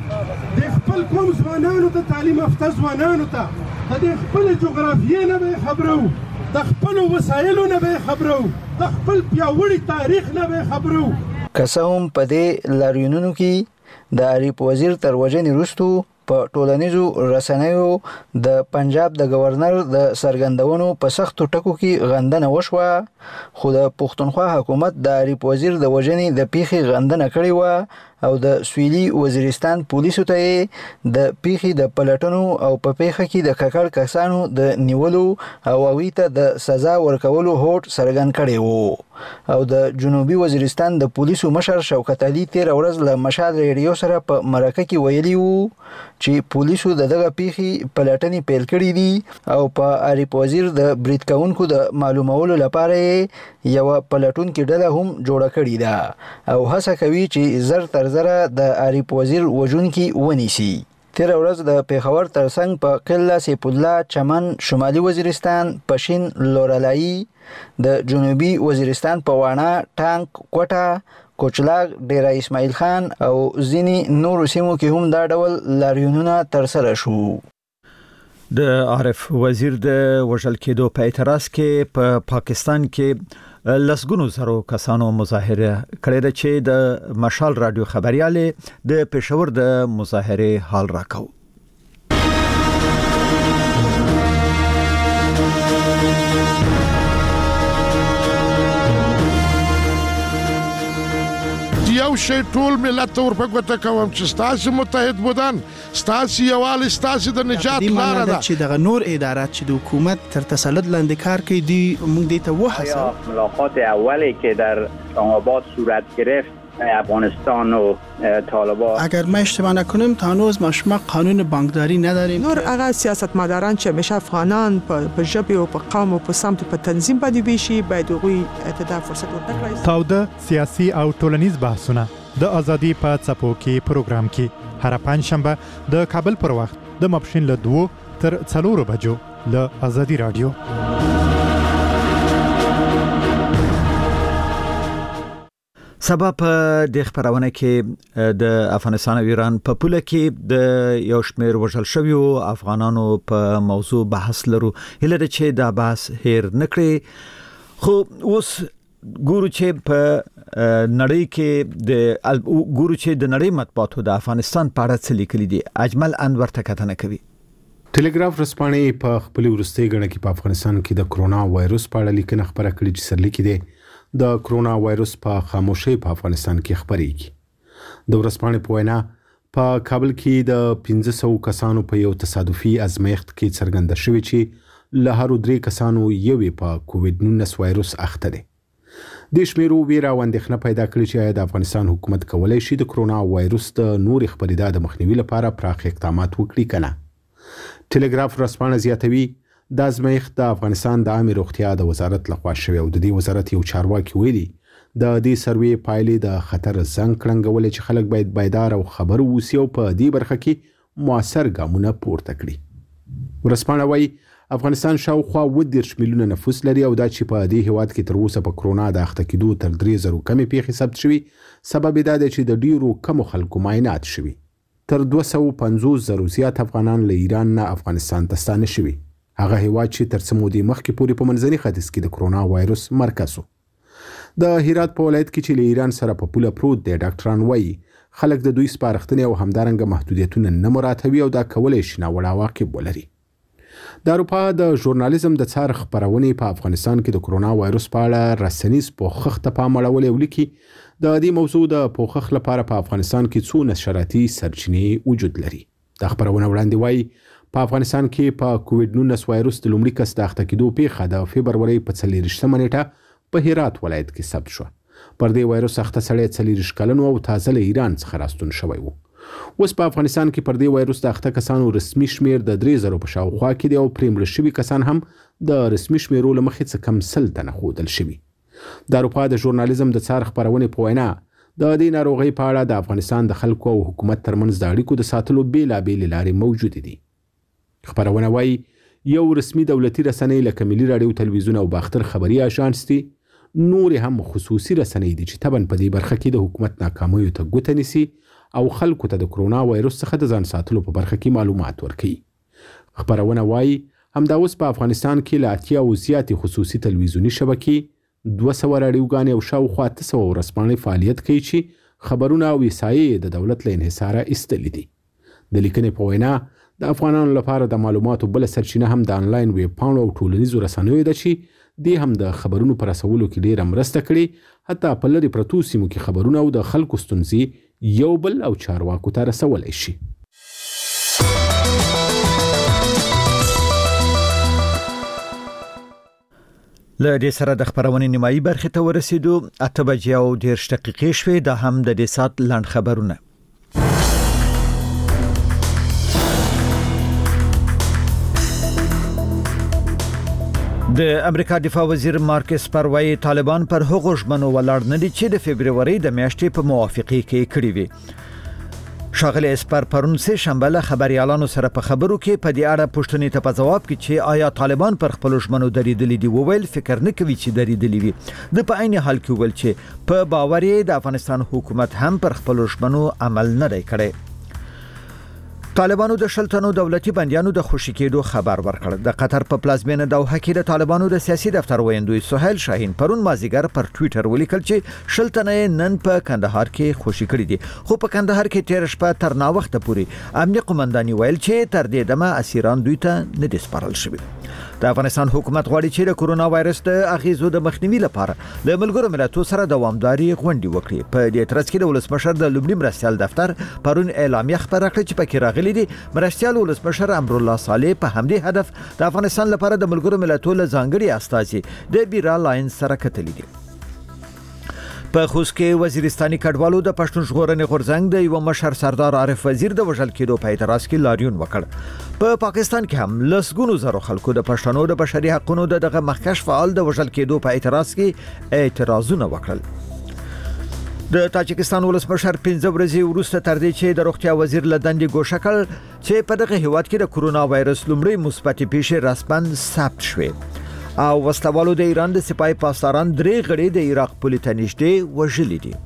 د خپل قوم ځوانانو ته تعلیم یافته ځوانانو ته د خپل جغرافیې نه به خبرو د خپل وسایلو نه به خبرو د خپل پیاوړي تاریخ نه به خبرو. کسهم په دې لاریونونو کې د عریف وزیر تر وژنې وروسته په ټولنیزو رسنیو د پنجاب د گورنر د سرګندونو په سختو ټکو کې غندنه وشوه، خو د پښتونخوا حکومت د عریف وزیر د وژنې د پیښې غندنه کړې وه او د سویلي وزیرستان پولیسو ته د پیښې د پلټنو او په پیښه کې د ککړ کسانو د نیولو او هغوی ته د سزا ورکولو هوډ څرګند کړی و. او د جنوبي وزیرستان د پولیسو مشر شوکت علي تېره ورځ له مشال ریډیو سره په مرکه کې ویلي وو چې پولیسو دغه پیښې پلټنې پیل کړې دي او په عریف وزیر د برید کوونکو د معلومولو لپاره یو پلټونکې ډله هم جوړه کړې ده او هڅه کوي چې زر تر زره د عریف وزیر وژونکي ونیسي. تېره ورځ د پېښور ترڅنګ په قله سیف الله، چمن، شمالي وزیرستان، پشین، لورلایي، د جنوبي وزیرستان په واڼه، ټانک، کوټه، کوچلاګ، ډیره اسماعیل خان او ځینې نورو سیمو کې هم دا ډول لاریونونه ترسره شو. د عارف وزیر د وژل کېدو په اعتراض کې په پاکستان کې لسګونو زرو کسانو مظاهره کړې ده چې د مشال رادیو خبرياله د پېښور د مظاهره حال راکاو. یو شی ټول ملت ورپه ګوته کوم چې ستاسو متحد بودن، ستاسو یووالی، ستاسو د نجات لاره ده. چې دغه نور ادارات چې د حکومت تر تسلط لاندې کار کوي دی موږ دې ته وحسه. ملاقات اولی که در اسلام آباد صورت گرفت افغانستان و طالبان، اگر ما اشتباه نکنم تا هنوز ما قانون بانکداری نداریم. نور هغه سیاستمداران چې همیشه افغانان په ژبه او په قوم او په سمت په تنظیم باندې ویشي باید هغوی ته فرصت ورکړي. تاوده سیاسي او ټولنیز بحثونه د ازادي په څپو کې پروګرام کې هر پنځشنبه د کابل پر وخت د ماپښین له 2 تر 4 بجو له ازادي رادیو. سبا په د خبرونه کې د افغانستان او ایران په پوله کې د یو شمېر وژل شویو افغانانو په موضوع بحث لرو. هله د چې دا بحث هیر نکړي، خو اوس ګورو چې په نړۍ کې د نړۍ مطبوعاتو د افغانستان په اړه څه لیکلي دي. اجمل انور تکتنه کوي. ټلګراف رسپانې په خپل ورستۍ غړي کې په افغانستان کې د کرونا وایروس په اړه لیکنه خبره کړې چې سرلیکي دي د کرونا وایروس په خاموشي په افغانستان کې خبرېږي. د ورسپانې په وینا په کابل کې د 1500 کسانو په یو تصادفي ازمایښت کې څرګنده شوې چې له هر 3 کسانو یوې په کووډ-19 وایروس اخته دي. د شمیرو ویرا او اندېښنه پیدا کړې چې د افغانستان حکومت کولای شي د کرونا وایروس د نور خبرېدا د مخنیوي لپاره پراخ اقدامات وکړي کنه. ټلګراف رسپانې زیاتوي د ازمایښت د افغانستان د عامه روغتیا د وزارت لخوا شوی او د دې وزارت یو چارواکي ویلي د دې سروې پایلې د خطر زنګ کړنګول چې خلک باید بیدار او خبر اوسي او په دې برخه کې موثر ګامونه پورته کړي. ورسپانه وايي افغانستان شاوخوا 10 میلیونه نفوس لري او دا چې په دې هیواد کې تر اوسه په کرونا د اخته کېدو تر 3000 کمې پیښې ثبت شوي، سبب دا دی چې د ډیرو کمو خلکو معاینات شوي. تر 250,000 زیات افغانان له ایران نه افغانستان ته ستانه شوي. هغه هیواد چې تر څو مودې مخکې پورې په منځني ختیځ کې د کرونا وایروس مرکز و. د هرات په ولایت کې چې له ایران سره په پوله پروت دی، ډاکټران وایي خلک د دوی سپارښتنې او همدارنګه محدودیتونه نه مراعاتوي او دا کولای شي ناوړه عواقب ولري. د اروپا د ژورنالیزم د څار خبرونې په افغانستان کې د کرونا وایروس په اړه رسنیز پوښښ ته پام اړولی او لیکي د دې موضوع د پوښښ لپاره په افغانستان کې څو نشراتي سرچینې وجود لري. دا خبرونه وړاندې وایي په افغانستان کې په کووډ-19 وایروس د لومړي کس د اخته کېدو پیښه د فبرورۍ په 24 نیټه په هرات ولایت کې ثبت شو. پر دې وایروس اخته سړی 40 کلن او تازه له ایران څخه راستون شوی و. اوس په افغانستان کې پر دې وایروس د اخته کسانو رسمي شمیر د 3000 په شاوخوا کې دی او پرېمړ شوي کسان هم د رسمي شمیرو له مخې څخه کم 100 تنه ښودل شوي. د اروپا د ژورنالیزم د څار خبرونې په وینا د دې ناروغۍ په اړه د افغانستان د خلکو او حکومت ترمنځ د اړیکو د ساتلو بېلابېلې لارې موجودې دي. خبرونه وايي یو رسمي دولتي رسنۍ لکه ملي راډیو، تلویزیون او باختر خبري اژانس دي، نور هم خصوصي رسنۍ دي چې طبعا په دې برخه کې د حکومت ناکامیو ته ګوته نیسي او خلکو ته د کرونا وایروس څخه د ځان ساتلو په برخه کې معلومات ورکړي. خبرونه وایي همدا اوس په افغانستان کې له 80 زیاتې خصوصي تلویزیوني شبکې 200 راډیوګانې او شاوخوا 800 ورځپاڼې فعالیت کوي چې خبرونه او وسایل د دولت له انحصاره ایستلي دي. د لیکنې په وینا د افغانانو لپاره د معلوماتو بل سرچینه هم د انلاین ویب پاڼو او ټولنیزو رسنیو ده چې دې هم د خبرونو پر رسولو کې ډیره مرسته کړې، حتی په لرې پرتو سیمو کې خبرونه او د خلکو ستونزې یو بل او چارواکو ته رسولی شي. له دې سره د خبرونې نیمایي برخې ته ورسېدو. 8:10 شوې. دا هم د دې سات لنډ خبرونه. د امریکا دفاع وزیر مارک اسپر وايي طالبان پر هغو ژمنو ولاړ نه دي چې د فبرवरी د میاشتې په موافقې کې کړې وي. ښاغلی اسپر پرون سه شنبه له خبريالانو سره په خبرو کې په دې اړه پوښتنې ته په جواب کې چې آیا طالبان پر خپل ژمنو درېدلي دي وویل فکر نه کوي چې درېدلي وي. د په عین حال کې ویل چې په باور یې د افغانستان حکومت هم پر خپل ژمنو عمل نه دی کړی. طالبانو د شلتنو دولتي بنديانو د خوشی کېدو خبر ورکړ. د قطر په پلازمینه دوحه کې د طالبانو د سیاسي دفتر ویندوی سهیل شاهین پرون مازیګر پر ټوئیټر ولیکل چې شلتنه نن په کندهار کې خوشی کړی دي، خو په کندهار کې تیر شپه تر نا وخت پورې امنیه قومنداني ویل چې تر دې دمه اسیران دوی ته نه دي سپارل شوی. د افغانستان حکومت غواړي چې د کرونا وایرس د اغیزو د مخنیوي لپاره د ملګرو ملتونو سره دوامداري غونډې وکړي. په دې ترڅ کې د ولسمشر د لومړي مرستیال دفتر پرون اعلامیه خبره کړې چې پکې راغلي دي مرستیال ولسمشر امرالله صالح په همدې هدف د افغانستان لپاره د ملګرو ملتونو ځانګړي استازي د بیرا لاین سره کتلي دي. په خوست کې وزیرستاني کډوالو د پښتون ژغورنې غورځنګ د یو مشر سردار عارف وزیر د وژل کېدو په اعتراض کې لاریون وکړ. په پاکستان کې هم لسګونو زره خلکو د پښتنو د بشري حقوقو دغه مخکښ فعال د وژل کېدو په اعتراض کې اعتراضونه وکړل. د تاجکستان ولسمشر 15 ورځې وروسته تر دې چې د روغتیا وزیر له دندې ګوښه کړ چې په دغه هیواد کې د کرونا وایرس لومړی مثبت پیښې رسماً ثبت شوې او وسلوالو د ایران د سپای پاسداران 3 غړي د عراق پولې ته نږدې وژلي دي.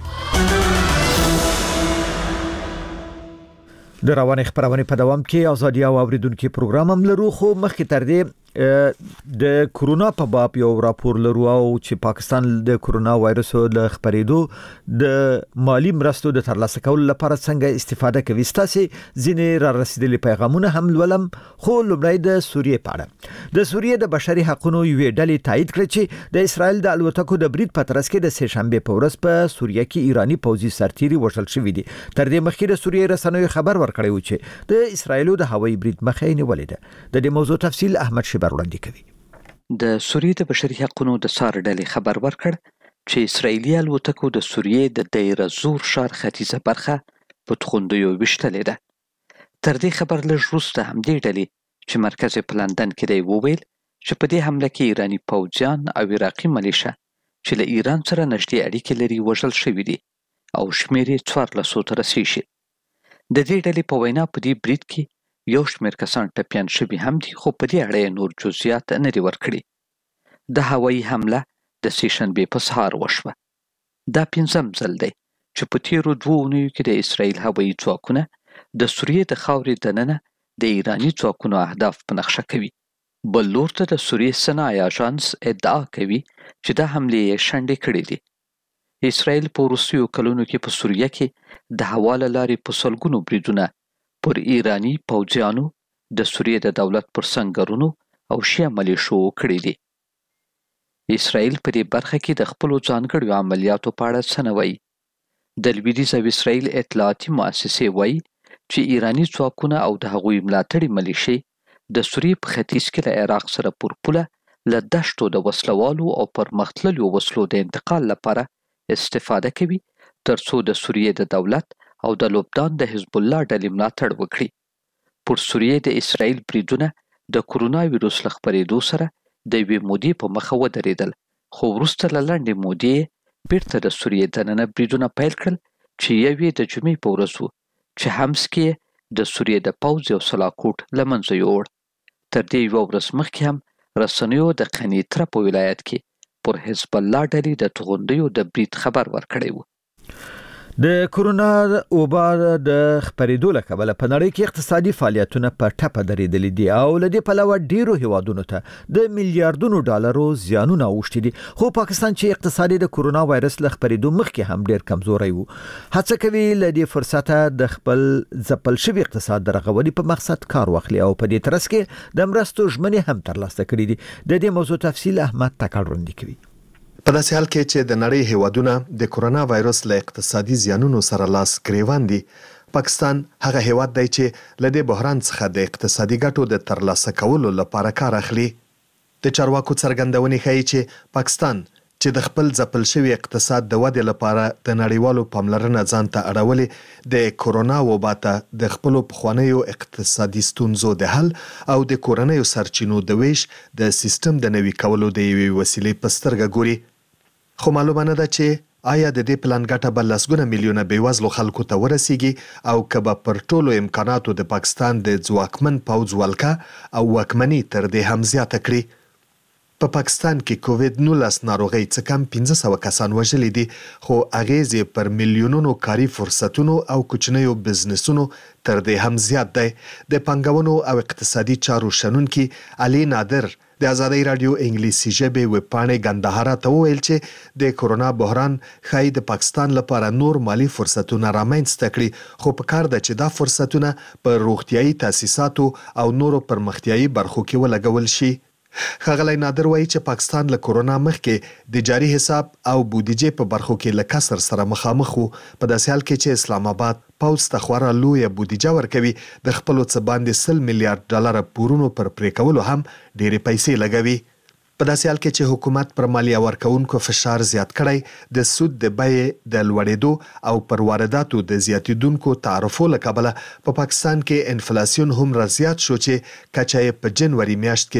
د رواني خبرونه په دوام کې ازادي او اوریدونکو پروګرام هم لرو، خو مخکې تر دې د کرونا په باب یو راپور لرو او چې پاکستان د کرونا وایرس له خبرېدو د مالی مرستو د ترلاسه کولو لپاره څنګه استفاده کوي. ستاسو ځینې را رسیدلي پیغامونه هم ولم، خو لومړی د سوریې په اړه. د سوریې د بشري حقوقو یوې ډلې تایید کړ چې د اسرایل د الوتکو د برید په ترڅ کې د سه شنبه په ورځ په سوریه کې ایرانی پوځي سرتیري وژل شوی دي. تر دې مخکې د سوریې رسنیو خبر ورکړی و چې د اسرایلو د هوایي برید مخه نیولې ده. د دې موضوع تفصیل احمد شبر وړاندې کوي. د سوریې د بشري حقوقو د سار ډلې خبر ورکړ چې اسرایلی الوتکو د سوریې د دیر زور ښار ختیځه برخه په توغندیو وشتلې ده. تر دې خبر لږ وروسته همدې ډلې چې مرکز په لندن کې دی وویل چې په دې حمله کې ایرانی پوځیان او عراقي ملیشه چې له ایران سره نږدې اړیکې لري وژل شوي دي او شمېر یې 1400 ته رسیږي. د دې ډلې په وینا په دې برید کې یو شمېر کسان ټپیان شوي هم دي، خو په دې اړه نور جزئیات نه دي ورکړي. د هوایي حمله د سه شنبې په سهار وشوه. دا 5م ځل دی چې په تیرو 2 اونیو کې د اسرایل هوایي ځواکونه د سوریې د خاورې دننه د ایرانی ځواکونو اهداف په نقشه کوي. بل لور ته د سوریې صنایع اژانس ادعا کوي چې دا حملې یې شنډې کړې دي. اسرایل په وروستیو کلونو کې په سوریه کې د هوا له لارې په سلګونو بریدونه پر ایرانی پوځیانو، د سوریې د دولت پر سنگرونو او شیعه ملیشو کړی دي. اسرایل په دې برخه کې د خپل ځانګړو عملیاتو په اړه څه نه وایي. د لویدیځ او اسرایل اطلاعاتي مؤسسې وایي چې ایرانی ځواکونه او د هغوی ملاتړي ملیشې د سوریې په ختیځ کې له عراق سره پر پوله له دشتو د وسلوالو او پرمختللو وسلو د انتقال لپاره استفاده کوي ترڅو د سوریې د دولت او د لبنان د حزب الله ډلې ملاتړ وکړي. پر سوریې د اسرایل بریدونه د کرونا وایرس له خپرېدو سره د یوې مودې په مخه ودرېدل، خو وروسته له لنډې مودې بیرته د سوریې دننه بریدونه پیل کړل چې یوې د جمعې په ورځ و چې حمص کې د سوریې د پوځ یو سلاکوټ له منځه یووړ. تر دې یوه ورځ مخکې هم رسنیو د قنیطره په ولایت کې پر حزب الله ډلې د توغندیو د برید خبر ورکړی و. د کورونا وبا د خبرېدو له کبله په نړۍ کې اقتصادي فعالیتونه په ټپه درېدلي دي او له دې پلوه ډیرو هیوادونو ته د میلیارډونو ډالرو زیانونه اوښتي دي خو پاکستان چې اقتصادي د کورونا وایرس له خبرېدو مخکې هم ډیر کمزوري وو هڅه کوي له دې فرصته د خپل ځپل شوی اقتصاد د رغولو په مقصد کار واخلي او په دې ترڅ کې د مرستو ژمنې هم ترلاسه کړې دي د دې موضوع تفصیل احمد تکړه وړاندې کوي په داسې حال کې چې د نړۍ هیوادونه د کورونا وایرس له اقتصادي زیانونو سره لاس ګریوان دي پاکستان هغه هیواد دی چې له دې بحران څخه د اقتصادي ګټو د ترلاسه کولو لپاره کار اخلي د چارواکو څرګندونې ښیي چې پاکستان چې د خپل ځپل شوی اقتصاد د ودې لپاره د نړیوالو پاملرنه ځان ته اړولې د کورونا وبا ته د خپل پخوانیو اقتصادي ستونزو د حل او د کورنیو سرچینو د ویش د سیستم د نوي کولو د یوې وسیلې په سترګه ګوري خو معلومه نه ده چې آیا د دې پلان ګټه به لسګونه میلیونه بېوزلو خلکو ته ورسیږي او که به پر ټولو امکاناتو د پاکستان د ځواکمن پوځ ولکه او واکمني تر دې هم زیاته کړي په پاکستان کې کووید-19 ناروغۍ څه کم 1500 کسان وژلي دي خو اغیزې پر میلیونونو کاري فرصتونو او کوچنیو بزنسونو تر دې هم زیات دی د پانګونو او اقتصادي چارو شنونکي علي نادر د آزادۍ رادیو انګلیسي ژبې ویبپاڼې ګندهارا ته وویل چې د کورونا بحران ښایي د پاکستان لپاره نور مالی فرصتونه رامنځته کړي خو په کار ده چې دا فرصتونه په روغتیايي تاسیساتو او نورو پرمختیايي برخو کې ولګول شي ښاغلی نادر وایي چې پاکستان له کورونا مخکې د جاري حساب او بودیجې په برخو کې له کسر سره مخامخ وو په داسې حال کې چې اسلام آباد پوځ ته خورا لویه بودیجه ورکوي د خپلو څه باندې 100 میلیارډ ډالر پورونو پر پرې کولو هم ډېرې پیسې لګوي په داسې حال کې چې حکومت پر مالیه ورکوونکو فشار زیات کړی د سود د بیې د لوړېدو او پر وارداتو د زیاتېدونکو تعرفو له کبله په پاکستان کې انفلاسیون هم زیات شو چې کچه یې په جنوري میاشت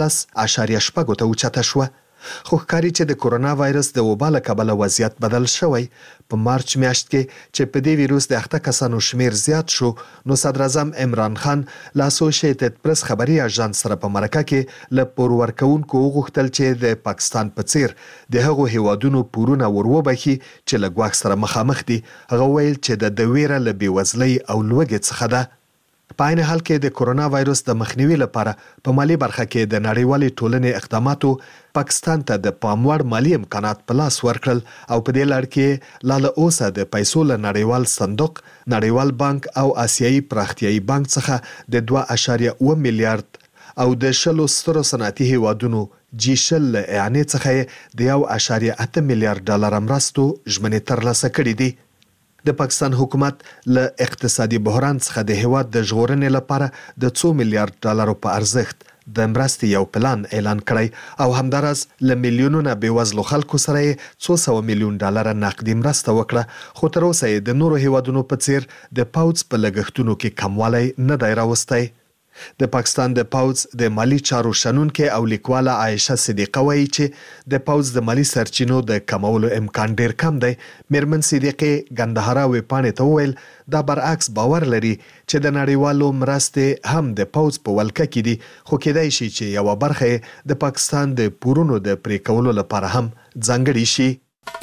کې 14.8 ته اوچته شوه خو ښکاري چې د کورونا وایرس د وبا له کبله وضعیت بدل شوی په مارچ میاشت کې چې په دې ویروس د 8 کسانو شمیر زیات شو نو صدر اعظم عمران خان له اسوسییټډ پریس خبري اژانس سره په مرکه کې له پور ورکوونکو وغوښتل چې د پاکستان په څیر د هغو هیوادونو پورونه وروبخي چې له ګواښ سره مخامخ دي هغه ویل چې د ویره له بېوزلۍ او لوږې څخه ده په عین حال کې د کورونا وایرس د مخنیوي لپاره په مالی برخه کې د نړیوالې ټولنې اقداماتو پاکستان ته د پاموړ مالی امکانات په لاس ورکړل او په دې لړ کې لاله اوسه د پیسو له نړیوال صندوق نړیوال بانک او آسیایي پراختیایي بانک څخه د 2.1 میلیارډ او د 10 سترو صنعتي هیوادونو G20 له اعانې څخه د 1.8 میلیارډ ډالر مرستو ژمنې ترلاسه کړې دي د پاکستان حکومت له اقتصادي بحران څخه د هیواد د ژغورنې لپاره د 2 میلیارډ ډالرو په ارزښت د مرستې یو پلان اعلان کړی او همدارس له میلیونونو بېوزلو خلکو سره 200 میلیون ډالر نقدي مرسته وکړه خو تر اوسه د نورو هیوادونو په څیر د پوځ په لګښتونو کې کموالی نه دی راوستی د پاکستان د پوځ د مالی چارو شنونکې او لیکواله عایشه صدیقه وایي چې د پوځ د مالی سرچینو د کمولو امکان ډیر کم دی میرمن صدیقه ګندهارا ویبپاڼې ته وویل دا برعکس باور لري چې د نړیوالو مرستې هم د پوځ په ولکه کې دي خو کېدای شي چې یوه برخه د پاکستان د پورونو د پرې کولو لپاره هم ځانګړې شي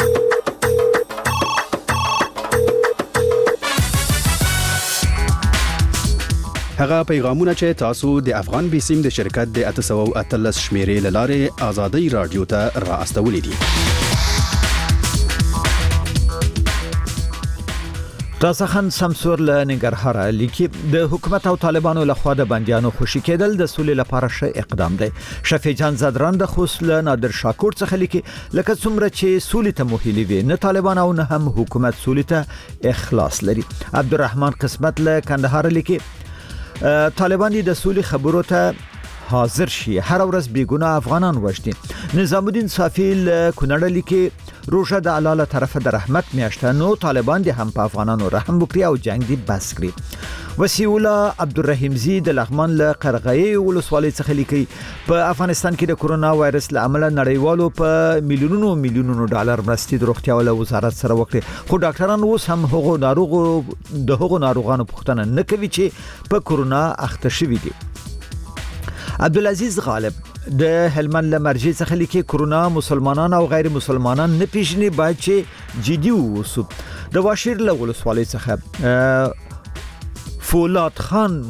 هغه پیغامونه چې تاسو د افغان بیسیم د شرکت د 813 شمیرې لاره آزادۍ رادیو ته را استولې دي تاسو خان سمسور له ننګرهار لیکي د حکومت او طالبانو لخوا د بنديانو خوشی کېدل د سولې لپاره ښه اقدام دی شفیع جان زدران د خوست له نادر شاکور څخه لیکي لکه څومره چې سولې ته مهیلي وي نه طالبان او نه هم حکومت سولې ته اخلاص لري عبدالرحمن قسمت له کندهار لیکي طالبان د سولې خبرو ته حاضر شي هر ورځ بیګونه افغانان وژني نظام الدین صافی له کونړ لیکي روژه د الله له طرفه د رحمت میاشته نو طالبان دي هم په افغانانو رحم وکړي او جنگ دي بس کړي وسیع الله عبدالرحیم زی د لغمان له قرغې ولسوالۍ څخه لیکي په افغانستان کې د کورونا وایرس له امله نړیوالو په میلیونونو ډالر مرستې د روغتیا ول وزارت سره وکړي خو ډاکټران اوس هم هغو ناروغانو پوښتنه نه کوي چې په کورونا اخته شوي دي عبدالعزیز غالب د هلمند لمرجی څخه لیکي کورونا مسلمانان او غیر مسلمانان نه پیژني باید چې جدي ووسو د واشیر له ولسوالۍ څخه فولاد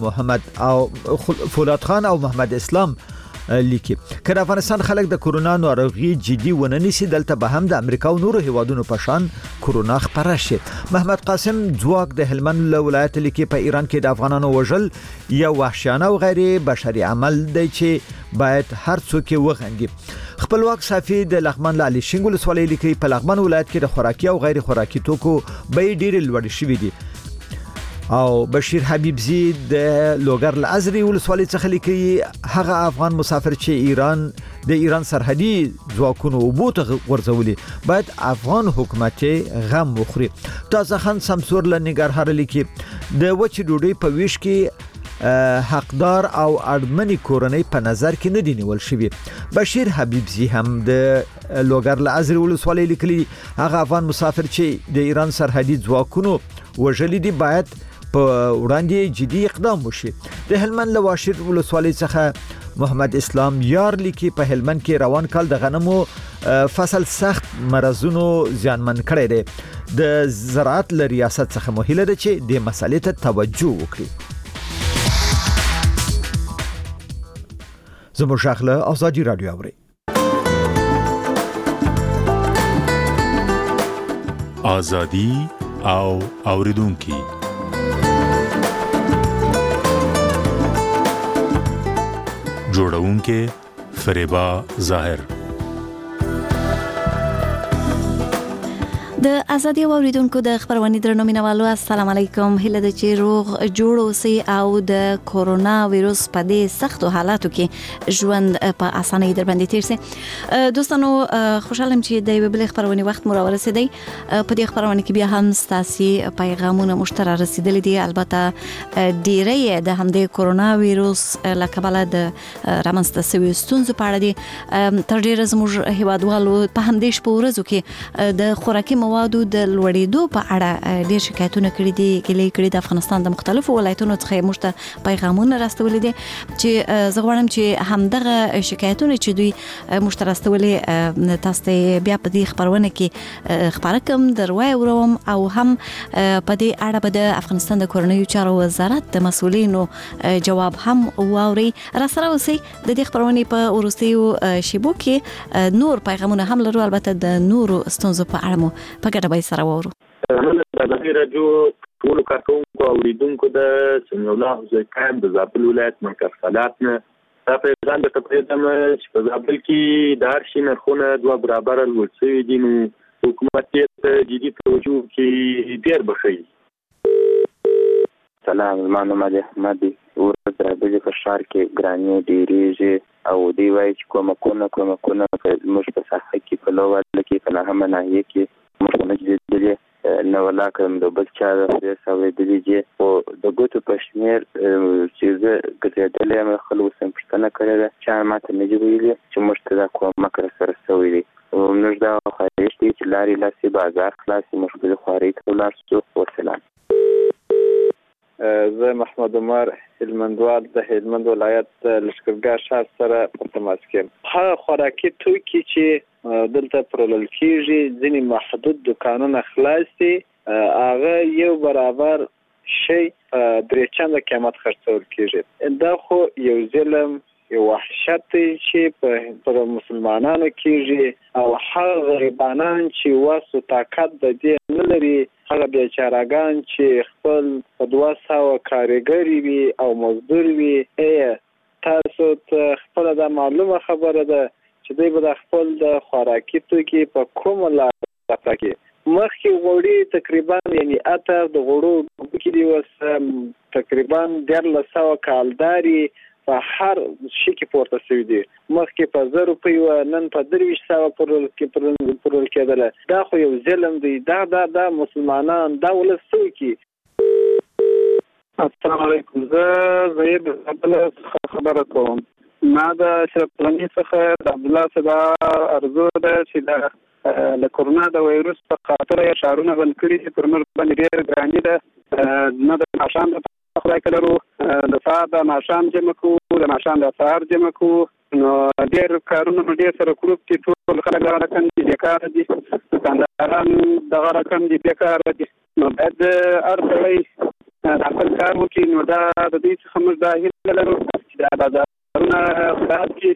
خان او محمد اسلام لیکي که د افغانستان خلک د کورونا ناروغي جدي ونه نیسي دلته به هم د امریکا او نورو هیوادونو په شان کورونا خپره شي. محمد قاسم ځواک د هلمند له ولایت لیکي په ایران کې د افغانانو وژل یو وحشیانه او غیر بشري عمل دی چې باید هر څوک وغندي. خپلواک صافي د لغمان له علي شینګ ولسوالۍ لیکي په لغمان ولایت کې د خوراکي او غیر خوراکي توکو بیې ډېرې لوړې شوې دي. او بشیر حبیب زی د لوګر الازری ولسوالۍ څخه لیکي هغه افغان مسافر چې د ایران سرحدي ځواکونو وبوت ورزولي باید افغان حکومت غم وخوري. تازه خان سمسور له نګرهار لیکي د وچ ډوډۍ په ویش کې حقدار او اړمنې کورنۍ په نظر کې نه دی نیول شوی. بشیر حبیب زی هم د لوګر الازری ولسوالۍ لیکلي هغه افغان مسافر چې د ایران سرحدي ځواکونو وژلي دي باید په وړاندې جدي اقدام وشي. د هلمند له واشیر ولسوالۍ څخه محمد اسلام یار لیکي په هلمند کې روان کال د غنمو فصل سخت مرزونو زیانمن کړی دی. د زراعت له ریاست څخه مهیله ده چې د مسالې ته توجه وکړي. زموږ شاخله آزادی رادیو اوري. آزادی او اوریدونکي جوړونکې فریبا ظاهر. د ازادي اوریدونکو د خبرونې درنو مینوالو السلام علیکم. هله د چې روغ جوړ اوسئ او د کورونا وایروس په دې سختو حالاتو کې ژوند په اسانۍ در باندې تیر سي. دوستانو خوشاله چې د ویبل خبرونې وخت مو راورسېدی. په دې خبرونه کې بیا هم ستاسي پیغامونه مشترک رسیدلي دي. البته ډیری د همدې کورونا وایروس لکبله د رامنځته شوی ستونزو په اړه دي. تر ډیره زموږ هیوادوالو په همدې شپو ورځو کې د خوراکي موادو د لوړېدو په اړه ډېر شکایتونه کړي دي. ګلې کړي د افغانستان د مختلفو ولایتونو څخه موږ ته پیغامونه راستولي دي چې زه غواړم چې همدغه شکایتونه چې دوی موږ ته راستولي تاسو ته بیا په دې خبرونه کې خبره کوم دروم او هم په دې اړه به د افغانستان د کورنیو چارو وزارت د مسؤلینو جواب هم واوري. را سره اوسئ د دې خبرونه په ورستیو شیبو کې نور پیغامونه هم لرو. البته د نورو ستونزو په اړه مو په ګډه به سره وورو. د راډیو ټول کارکونکو او لیدونکو د سمیع الله حسین د زابل ولایت مرکز فعالیت نه دا پیغام ته پریدم چې په زابل کې د هر شي نرخونه 2 برابر لوړ شوي دي. نو حکومت ته جدي توجه کې ډیر بخښي. سلام زما نوم علي احمد ورته د فشار کې ګرانې ډیریږي او دی وایي چې کومکونه موږ په ساحه کې په لوړ کې په نهمه ناحیه کې موږ نه جدي نه ولا کوم د بل چا د سوي د دې او د ګوتو په شمیر چې زه ګټېدلې مې خلک سم پښتنه کړې چې ماته نه جوړېږي چې موږ ته دا کومک سره سوي دي. موږ دا خواهش دي چې لاري لاسي بازار خلاصي موږ د خواري ته ولر شو. وسلام. زه محمد عمر هلمندوال د هلمند ولایت لشکرګاه شهر سره په تماس کې. هغه خوراکي توکي چې دلته پرولل کېږي ځینې محدود دکانونه خلاص دي هغه یو برابر شی 3 چنده قیمت خرڅول کېږي. دا خو یو ظلم یو وحشت چې پر مسلمانانو کېږي او هغه غریبانان چې واسو طاقت د دې نه لري هغه بیچارهګان چې خپل 200 کارګری وي او مزدور وي تاسو ته خپل دا معلومه خبره ده چې دوی به خپل د خوراکي توکي په کومه لار کې مخکې غوړي تقریبا یعنی اته د غوړو کې دی وس تقریبا 1.5 کالداري په هر شي کې پورته شوی دی. مخکې په 1000 روپۍ نن په 2300 پرول کېدله. دا خو یو ظلم دی. دا مسلمانان دا ولسو کې. السلام علیکم. زه زید خپل خبره کوم. ما د شرف غنی څخه د عبد الله صدا ارزو ده چې د کورونا د وایروس په خاطر یې شهرونه بند کړي چې پر مر باندې ډېر ګراني ده. نه د ماشام خدای کلرو د ساعت د ماشام جمع کو د ماشام د سهار جمع کو نو ډېر کارونه ډېر سره کړو چې ټول خلک دغه رقم دي بیکاره دي، دکانداران دغه رقم دي بیکاره دي. نو باید هر سړی خپل کار وکړي. نو دا د دوی څخه موږ دا هیله لرو چې دا بازارونه خلاص کړي.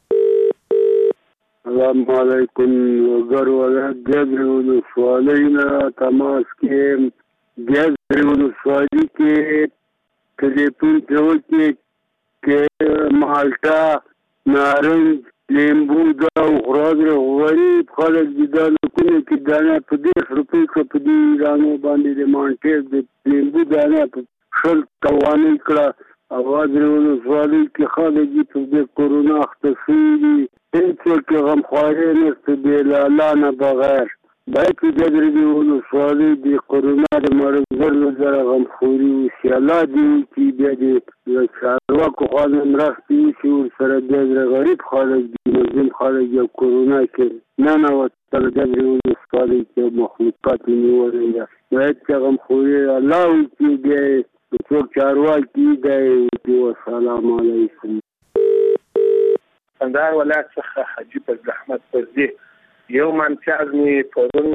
السلام علیکم. ګر ولایت ګیزرې ولسوالۍ نه تماس کې ګیزرې ولسوالۍ کې ټلیفون ته وکړي کې مالټا، نارنج، لیمبو دا او غراض غریب خلک دي دا لکونه کې دانه په 10 روپۍ که په دې ایرانو باندې د مانټې د لیمبو دانه په 100 قوانین کړه. اواز ولسوالۍ کې خلک دي په دې کورونا اخته شوي دي، هېڅوک یې غمخواري نشته بې له الله نه بغیر. باید چې ګیزرې ولسوالۍ د کورونا د مرض لپاره غمخوري وشي. الله دې وکړي بیا دې له چارواکو خوا نه مرستې وشي ورسره. ګیزرې غریب خلک دي، مظلوم خلک دي. کورونا کې ننوتل ګیزرې ولسوالۍ کې مخلوقات یې نیولې ده. باید چې غمخوري الله وکړي بیا یې څوک چارواکي دی وکړي. والسلام علیکم. کندهار ولایت څخه حاجي فضل احمد فضلي. یو من پیاز مې پرون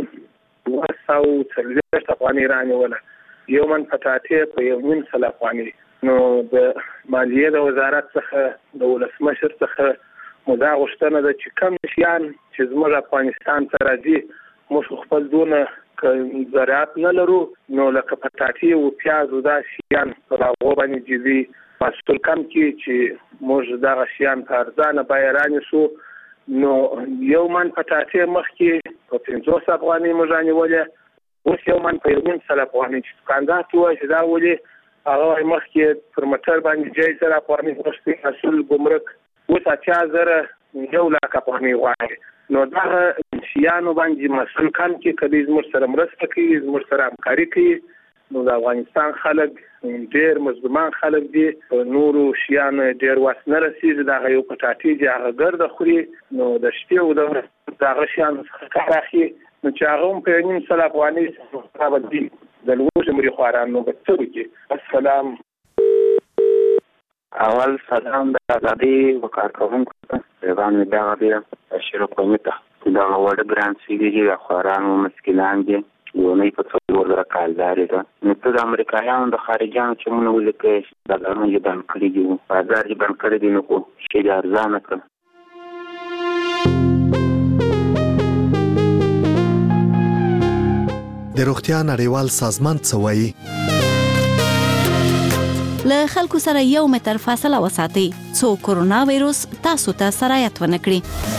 240 افغانۍ رانیوله، یو من پټاټې په 1.5 افغانۍ. نو د مالیې د وزارت څخه د ولسمشر څخه مو دا غوښتنه ده چې کوم شیان چې زموږ افغانستان ته راځي موږ خپل دونه زراعت نه لرو، نو لکه پټاټې او پیاز او دا شیان په هغو باندې جدي مسؤل کم کړي چې موږ دغه شیان په ارزانه بیه رانیسو. نو یو من پټاټې مخکې په 50 افغانۍ موږ رانیولې، اوس یو من په 1.5 افغانۍ. چې دوکاندار ته ووایي چې دا ولې هغه مخکې پر موټر باندې 1000 افغانۍ غوښتي، مسؤل ګمرک اوس 80,000 1 لک افغانۍ غواړي. نو دغه شیانو باندې مسؤل کم کړي، که دوی زموږ سره مرسته کوي، زموږ سره همکاري کوي. نو د افغانستان خلک ډېر مظلومان خلک دي، نورو شیان ډېر واس نه رسېږي. دغه یو پټاټې چې هغه ګرده خوري، نو د شپې او د ورځې د هغه شیانو څخه کار اخلي، نو چې هغه هم په 1.5 افغانۍ څخه دي د لوږې مري خواران. نو به څه وکړي؟ السلام. اول سلام د ازادي و کارکوونکو ته. پیغام مې دغه دی شروع قومي ته دغه وړه ګران سوي د خواران و مسکینان دي. یونۍ په 4 کالدارې ده. نو ته د امریکایانو د خارجیانو چې مونږ ولیکئ بازارونه یې بند کړي دي، بازار یې بند کړی دی، نو خو شی یې ارزانه کړه. د روغتیا نړیوال سازمان څه وایي؟ له خلکو سره 1 متر فاصله وساتئ څو کورونا وایروس تاسو ته سرایت ونه کړي.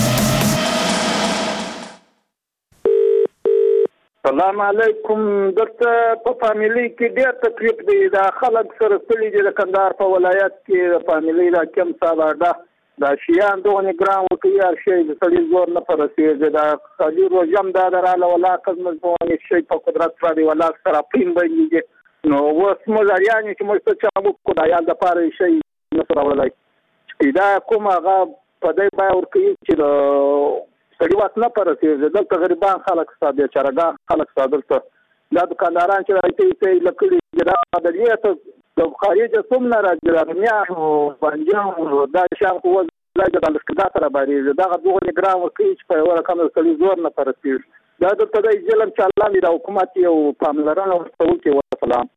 سلام علیکم. دلته په فامیلي کې ډېر تکلیف دی. دا خلک سره ستړي دي. د کندهار په ولایت کې د فامیلي دا کم ساده ده دا شیان دغه ګرام وکړي، هر شی د سړي زور نه په رسېږي. دا خالي روژم دا دراله ولاقز مزدونې شی په قدرت باندې ولاق سره پین بندېږي. نو اوس موږ اریان چې موږ څه چا وکړو د عیال دپاره یې شی نه سره وړلی. دا کوم هغه په دی بیه ورکوي چې د سړي واک نه په رسېږي. دلته غریبان خلک ستا بیچارهګان خلک ستا دلته دا دوکانداران چې راځي ته لکړي دا بدلیه ته د خارجه څوم نه راځي. دا میاهو بانجان دا شان خو ځای د لښکرګاه سره بارېږي. دغه 2 ګرام ورکوي چې په یوه رقم د سړي زور نه په رسېږي. دا دلته د ظلم چلان دی. د حکومت یو پاملرنه ورته وکړي. والسلام.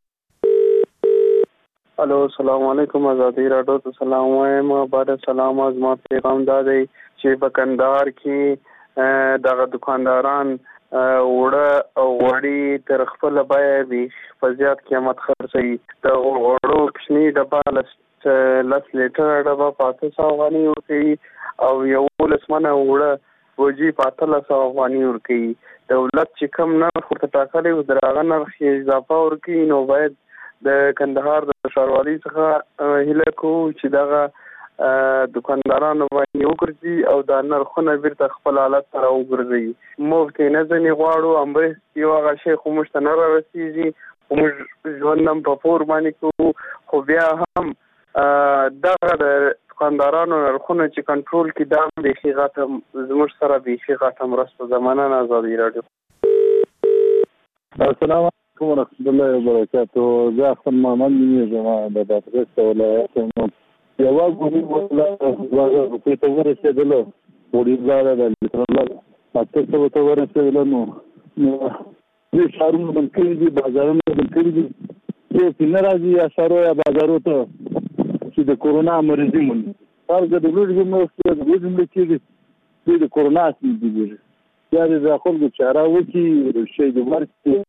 الو السلام علیکم. ازادي راډیو ته سلام وایم. بعد سلام از ما پیغام دا دی چې په کندهار کې دغه دکانداران وړه او وړي تر خپل بیه په زیات قیمت خرڅوي. د وړو کوچني ډبه 10 لیټره ډبه په 800 افغانۍ ورکوي او 11 منه وړه وجي په 1300 افغانۍ ورکوي. دولت چې کوم نرخ ورته ټاکلی و د هغه نرخ یې اضافه ورکوي. نو باید د کندهار د ښاروالۍ څخه هیله کوو چې دغه دکاندارانو باندې وګرځي او دا نرخونه بیرته خپل حالت سره وګرځوي. مفت یې نه ځنې غواړو، همرستې یو هغه شی خو موږ ته نه رارسېږي، خو موږ ژوند هم په پور باندې کوو. خو بیا هم دغه د دکاندارانو نرخونه چې کنټرول کړي دا هم بیخي غټه زموږ سره بیخي غټه مرسته ده. مننه. ازادي راډیو. السلام علیکم ورحمۃ اللہ وبرکاتہ. زه احمد محمد نومیږم، د بادغیس ولایت یم. یو غوړي ولا 2000 روپۍ ته ورسېدله وړي زړه د لټرلا اته ته ورسېدله نو دې شهرونه بند کړي دي بازارونه بند کړي دي چې ناراضي اشاره یا بازارو ته چې د کورونا مریضي مون فرض د لوړ مستوى د وزن کې د کورونا اصلي دي یا د خلکو چاره وکي شي د ورته.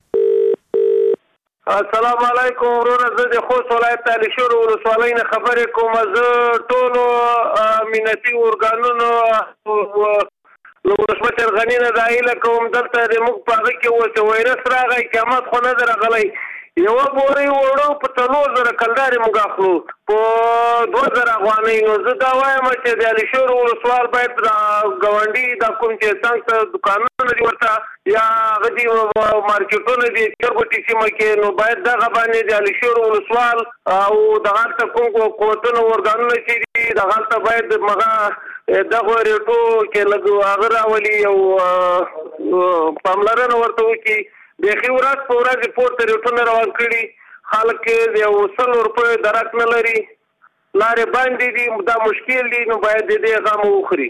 السلام علیکم ورونه، زه د خوست ولایت علي شور ولسوالۍ نه خبرې کوم. زه ټولو امنیتي ارګانونو له ولسمشر غني نه دا هیله کوم دلته د موږ په هغه کې اوس وایرس راغی، قیامت خو نه دی راغلی. یوه بورۍ وړو په 3000 کلدارې موږ اخلو په 2000 افغانۍ. نو زه دا وایم چې د علي شور ولسوال باید ګاونډي دا کوم چې څنګه ته دوکانونه دي ورته یا هغه دي مارکیټونه دي چرګوټي سیمه کې، نو باید دغه باندې د علي شور ولسوال او دغه ته کوم قوتونه ورګانونه چې دي دغه ته باید مغه دغه ریټو کې لګو هغه راولي او پاملرنه ورته وکړي. بیخي ورځ په ورځ پورته ریټونه روان کړي، خلک د 100 روپیو درک نه لري، لارې باندې دي، دا مشکل دي، نو باید د دې غم وخوري.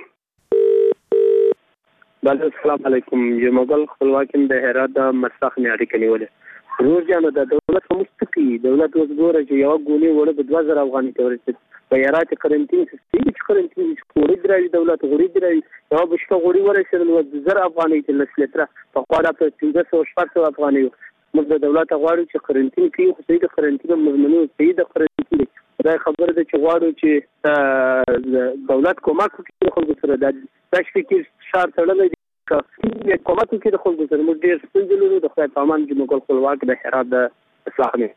بله السلام علیکم، یم مغل خپلواکم د هرات د مساخ نه اړیکه نیولې. روز جانو د دولت مستقي دولت اوس ګوره چې یو ګونی وړه د 2000 افغانۍ ته ورسېد. په هرات قرنټین چې قرنټین غوړي درایي دولت غوړي درایي یو بشته غوړي ورسېدل و 2000 افغانۍ ته لسلتره په خواله په 1500 افغانۍ. موږ د دولت غواړو چې قرنټین کې خو صحیح د قرنټین مضمونو صحیح د قرنټین دا خبره ده چې غواړو چې دولت کومک وکړي خلکو سره د تشویق شرط تړلې دي کومک وکړي د خلکو سره. موږ ډېر ستونزې لرو. د خدای په امان جمهور خپلواک د هرات د اصلاح نه.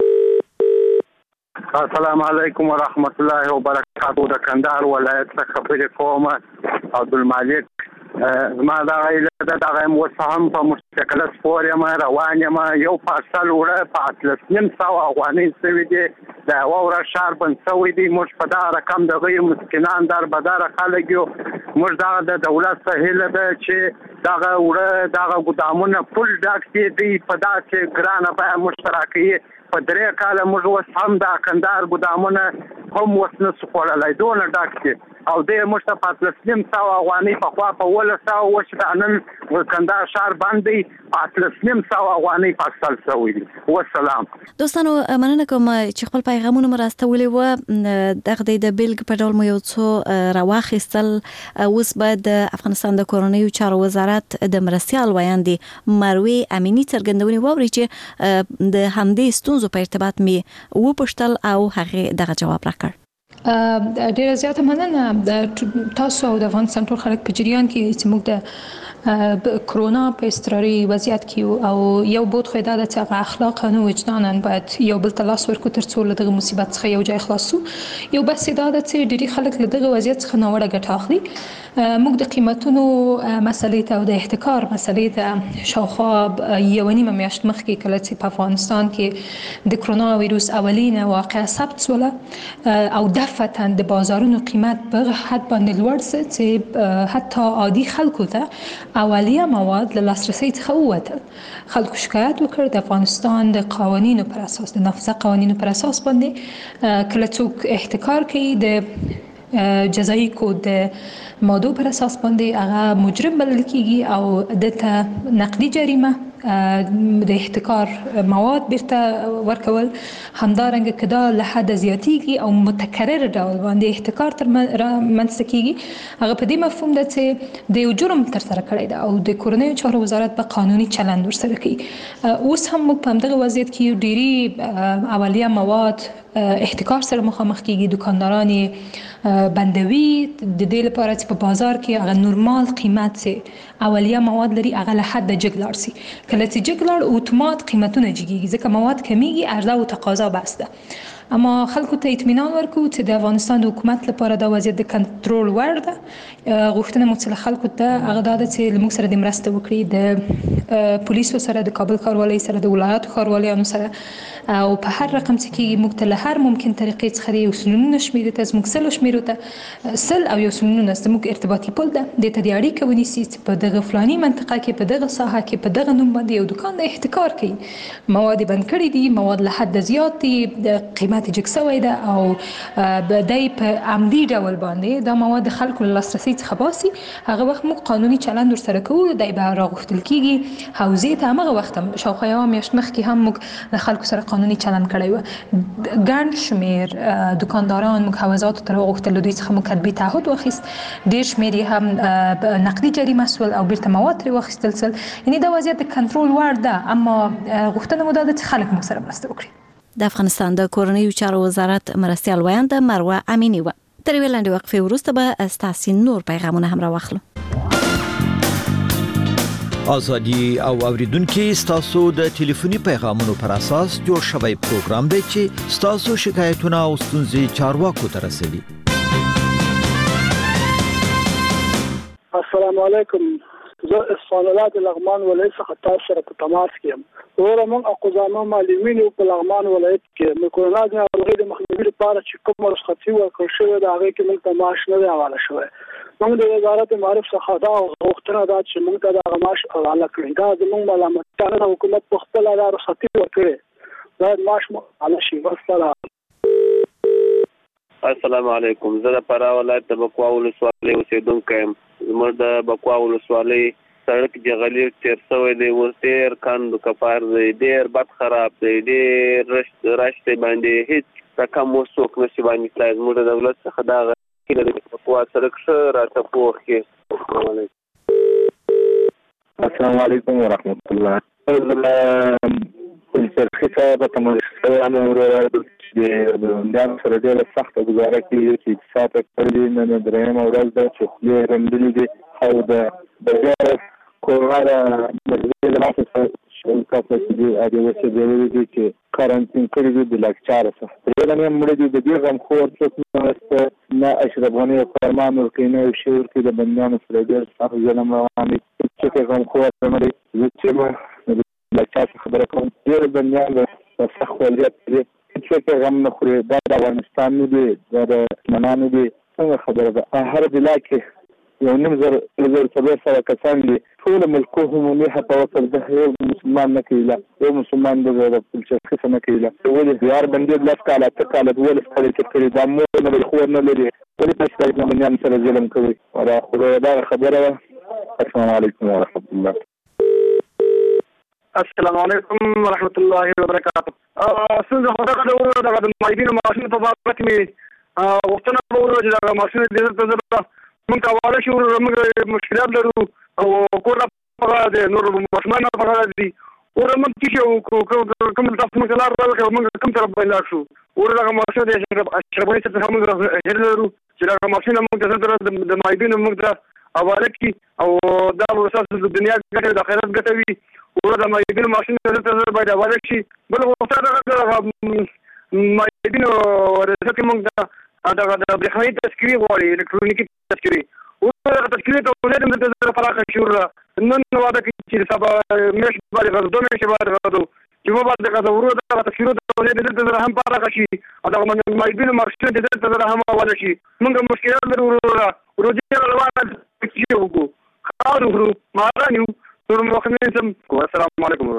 السلام علیکم ورحمت الله وبرکاته. د کندهار ولایت څخه خبرې کوم. عبدالمالک زما دا غیله ده دغه هم په مستقله سپور یم روان یم. یو پارسل وړه په 900 افغانۍ سوي دي، د یوه ورځ ښار بند سوی دی. موږ په دغه رقم د غیر مسکینان دربداره خلک یو. موږ دغه د دولت څخه هیله ده چې دغه وړه دغه ګودامونه فل ډک دي په داسې ګرانه بیه موږ ته راکوي. په 3 کاله موږ اوس هم د کندهار ګودامونه هم اوس نسو خوړلی، دونه ډک دي او دی موږ ته په 900 افغانۍ پخوا په 1200 اوس دا نن کندهار ښار بند دی 900 افغانۍ پارسل سوی دي. والسلام. دوستانو مننه کوم چې خپل پیغامونه مو راستولي و. دغه د بیلګ په ډول مو یو څو راواخیستل. اوس باید د افغانستان د کورنیو چارو وزارت د مرستیال وایاندې مروي امینی څرګندونې واوري چې د همدې ستونزو په ارتباط می وپوښتل او هغه دغه جواب راکړ. ډیره زیاته مننه تاسو او د افغانستان ټول خلک په جریان کې چې موږ د کرونا په اضطراري وضعیت کې او یو بود خو دا د هغه اخلاق او وجدانا باید یو بل ته لاس ورکړو ترڅو له دغه مصیبت څخه یو ځای خلاص شو. یو بس دا د چې ډېری خلک له دغه وضعیت څخه ناوړه ګټه اخلي. موږ د قیمتونو مسلې ته او د احتکار مسلې ته شاوخوا یو نیمه میاشت مخکې کله چې په افغانستان کې د کرونا وایروس اولینه واقعه ثبت شوله او دفعتا د بازارونو قیمت په حد باندې لوړ شو چې حتی عادي خلکو ته اولیه مواد له لاسرسي څخه ووتل. خلکو شکایت وکړ د افغانستان د قوانینو پر اساس د نافذه قوانینو پر اساس باندې کله څوک احتکار کوي د جزایي کود د مادو پر اساس باندې هغه مجرم بلل کیږي او دته نقدي جریمه د احتکار مواد بیرته ورکول همدارنګه کدا له حد زیاتیږي او متکرر ډول باندې احتکار تر منځ کیږي. هغه په دې مفهوم ده چې د یو جرم تر سره کړی ده او د کورنیو چارو وزارت په قانوني چلند ورسره کوي. اوس هم موږ په همدغه وضعیت کې ډېری اولیه مواد احتکار سره مخامخ کیږي. دکانداران بندوي د دې لپاره چې په بازار کې هغه نورمال قیمت سي اولیه مواد لري هغه له حد جګ لاړ سي. کله چې جګ لاړ اتومات قیمتونه جګیږي ځکه مواد کمیږي، عرضه او تقاضا بس ده. اما خلکو ته اطمینان ورکو چې د افغانستان د حکومت لپاره دا وضعیت د کنټرول وړ ده. غوښتنه مو څخه خلکو ته هغه دا ده چې موږ سره د مرسته وکړي د پولیسو سره، د کابل ښاروالۍ سره، د ولایاتو ښاروالانو سره او په هر رقم چې کېږي موږ ته له هر ممکن طریقې څخه یو سلونونه شمیرې ته زموږ سلو شمیرو ته سل او یو سلونونه زموږ ارتباطي پل ده. دې ته د اړیکه ونیسي چې په دغه فلاني منطقه کې په دغه ساحه کې په دغه نوم باندې یو دکان د احتکار کوي، مواد بند کړي دي، مواد له حد زیات دي، د قیمت وزارت جکسوي ده او بدای په عمدي ډول باندې د مواد خلکو لاسرسي څخه باسي هغه وخت موږ قانوني چلند ورسره کوو دای به راغوښتل کیږي حوزې ته هغه وخت شاوخوا یو میاشت مخکې هم موږ د خلکو سره قانوني چلند کړی و ګڼ شمیر دکانداران موږ حوزات ته راغوښتل دوی څخه موږ کتبي تعهد واخیست ډیر شمیر هم نقدي جریمه سول او بیرته مواد ترې واخیستل سول یعنی دا وضعیت د کنټرول وړ ده اما غوښتنه مو ده چې خلک موږ سره مرسته وکړي د افغانستان د کورنیو چارو وزارت مرستیال ویاند مروه امینی و تر یوې لنډې وقفې وروسته به ستاسو نور پیغامونه هم راوخلو ازادي او اوریدونکو ستاسو د ټلیفوني پیغامونو پر اساس جوړ شوی پروګرام دی چې ستاسو شکایتونه او ستونزې چارواکو ته رسوي. السلام علیکم. زه اسفان الله د لغمان ولایت څخه تاسو سره په تماس کې یم. ورمن اقوزامه معلمینو په لغمان ولایت کې د کورونا د ناروغۍ د مخنیوي لپاره چې کوم رخصتي ورکړل شوې ده هغه کې موږ ته معاش نه دی حواله شوی. موږ د وزارت معرف څخه دا غوښتنه ده چې موږ ته د معاش حواله کړي. دا زموږ ملامتیا نه ده، حکومت په خپل لاره رخصتي ورکړي. دا معاش حواله شي. السلام علیکم. زه د فراه ولایت د بکوا ولسوالۍ اوسیدونکی یم. زموږ د بکوا ولسوالۍ سړک جغلي تیر شوی دی، اوس ډېر کندو کپار دی، ډېر بد خراب دی، ډېر رش دی باندې هېڅ رقم اوس څوک نشي باندې تلای. زموږ د دولت څخه دا هیله ده چې بکوا سړک ښه راته پوخ کړي. السلام علیکم ورحمت الله. پولیسرخي صاحب ته مو د بندیانو سره ډېره سخته ګزاره کېږي چې اقتصاد یې کړی. نن درېیمه ورځ ده چې خولې یې رنډلې دي او د کورونا د مریضۍ له لاسه کسه چې دي هغې وسېدلي دي چې کارانتین کړي دي د لاکچاره څخه. درېیم یې مړه دي. د دې غمخور څوک نه مرسته نه اشرف غني فرمان ورکوي نه یو شی ورکوي. د بندیانو سره ډېر سخت ظلم روان دی. څوک یې غمخور نه مړي. زه چې د لاکچار څخه خبره کوم ډېر بندیان د سخت وضعیت دي. څوک غم نه خوري. دا د افغانستان نه دي، دا د دښمنانو دي. څنګه خبره ده؟ په هر ضلع کې 9,400 کسان دي. ټول ملکو عمومي حتی وصل ده یو مسلمان نه کوي. یو مسلمان د پولیسرخي څخه نه کوي. ولې یار بندي 10 کاله 8 کاله 12 کاله چې کړي دا مور نه خور نه لري. ولې تاسو د بندیانو سره ظلم کوي؟ دا خو دا خبره ده. السلام علیکم ورحمت الله. السلام علیکم ورحمت الله وبرکاته. څنګه خدای دغه د مایدینو معاشونو په باب کې مې غوښتنه وکړه چې دغه معاشونه د زړه موږ حواله شو. موږ مشکلات لرو او کور نه د نور ماشومان نه پغه دي. اور موږ چې کوم تاسو موږ لار ورکړو موږ کوم طرف باندې شو. اور دغه معاشونه د اشرفي څخه موږ هیله لرو چې دغه معاشونه موږ د مایدینو موږ ته حواله کړي او دا ورسره د دنیا ګټه د آخرت ګټه وي. او د مایدینو ماشینو ته باید حواله شي. بل غوښتنه د مایدینو ورته کې موږ دغه د برېښنایي تذکرې غواړي، الکترونیکي تذکرې. اوس دغه تذکرې ته ولې د پراخه شور نن واده کوي چې سبا میاشت باندې غږ 2 میاشتې باندې غږ جمعه باندې غږ ورو دغه تذکرې ته ولې د هم پراخه شي او دغه مایدینو ماشینو د هم حواله شي. موږ مشکلات لرو روزي روانه کیږي وګو خاور ورو مارانیو السلام علیکم.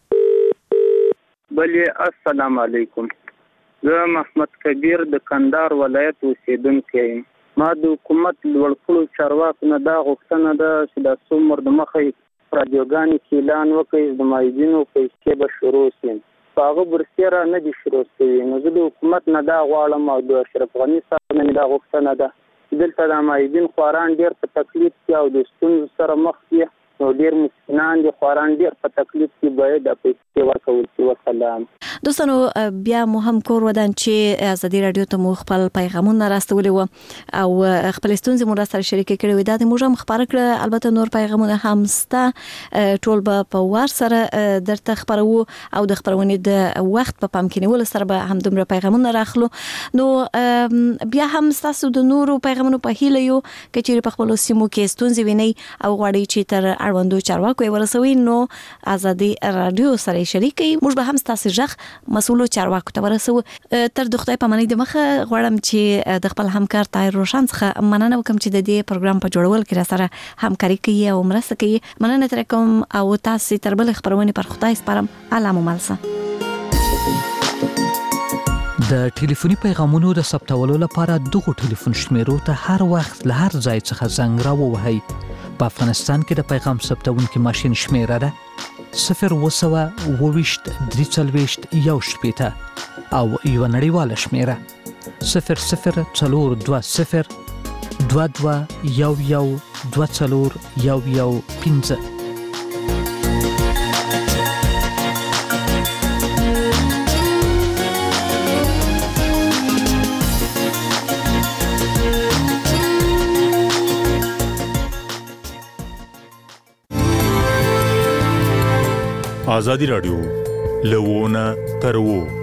بلې السلام علیکم. زه محمد کبیر د کندهار ولایت اوسیدونکی یم. ما د حکومت لوړ کړو چارواکو نه دا غوښتنه ده چې د څومره د مخې رادیوګانې کې اعلان وکړي د مایدینو پیسې به شروع شي. په هغه برسېره نه دي شروع شوي. نو زه د حکومت نه دا غواړم او د اشرف غني صاحب نه دا غوښتنه ده چې دلته د مایدین خواران ډېر په تکلیف کې او د ستونزو سره مخ دي. نو ډېر مسکینان دي، خواران ډېر په تکلیف کې باید د پیسې ورکول شي. وسلام. دوستانو بیا مو هم کور ودان چې ازادي رادیو ته مو خپل پیغامونه راستولي وو او خپل ستونزې مو سره شریک کړي وي. دا د موږ هم خبره کړه. البته نور پیغامونه هم سته، ټول به په وار سره درته خبرو او د خبرونې د وخت په پام کې نیول سره به هم دومره پیغامونه راخلو. نو بیا هم تاسو د نورو پیغامونو په هیله یو کچېرې په خپل سیمو کې ستونزې ویني او غواړي چې تر اړوندو چارواکو ورسوي نو ازادي رادیو سره شریکي. موږ به هم تاسو ژغ مسؤلو چارواکو ته ورسو. تر د خدای په منۍ د مخه غواړم چې د خپل همکار طاهر روشن څخه مننه وکم چې د دې پروګرام په جوړول کې را سره همکاري کوي او مرسته کوي. مننه تر کوم او تاسو تر بل خبرونه پر خدای سپارم. الله مو ملسه. د ټلیفوني پیغامونو د ثبتولو لپاره دغه ټلیفون شمیرو ته هر وخت له هر ځای څخه زنګ راووهئ. په افغانستان کې د پیغام ثبتونکي ماشین شمیره ده 0202341 او یو نړیواله شمیره 002022112415. آزادی رادیو لوونه ترو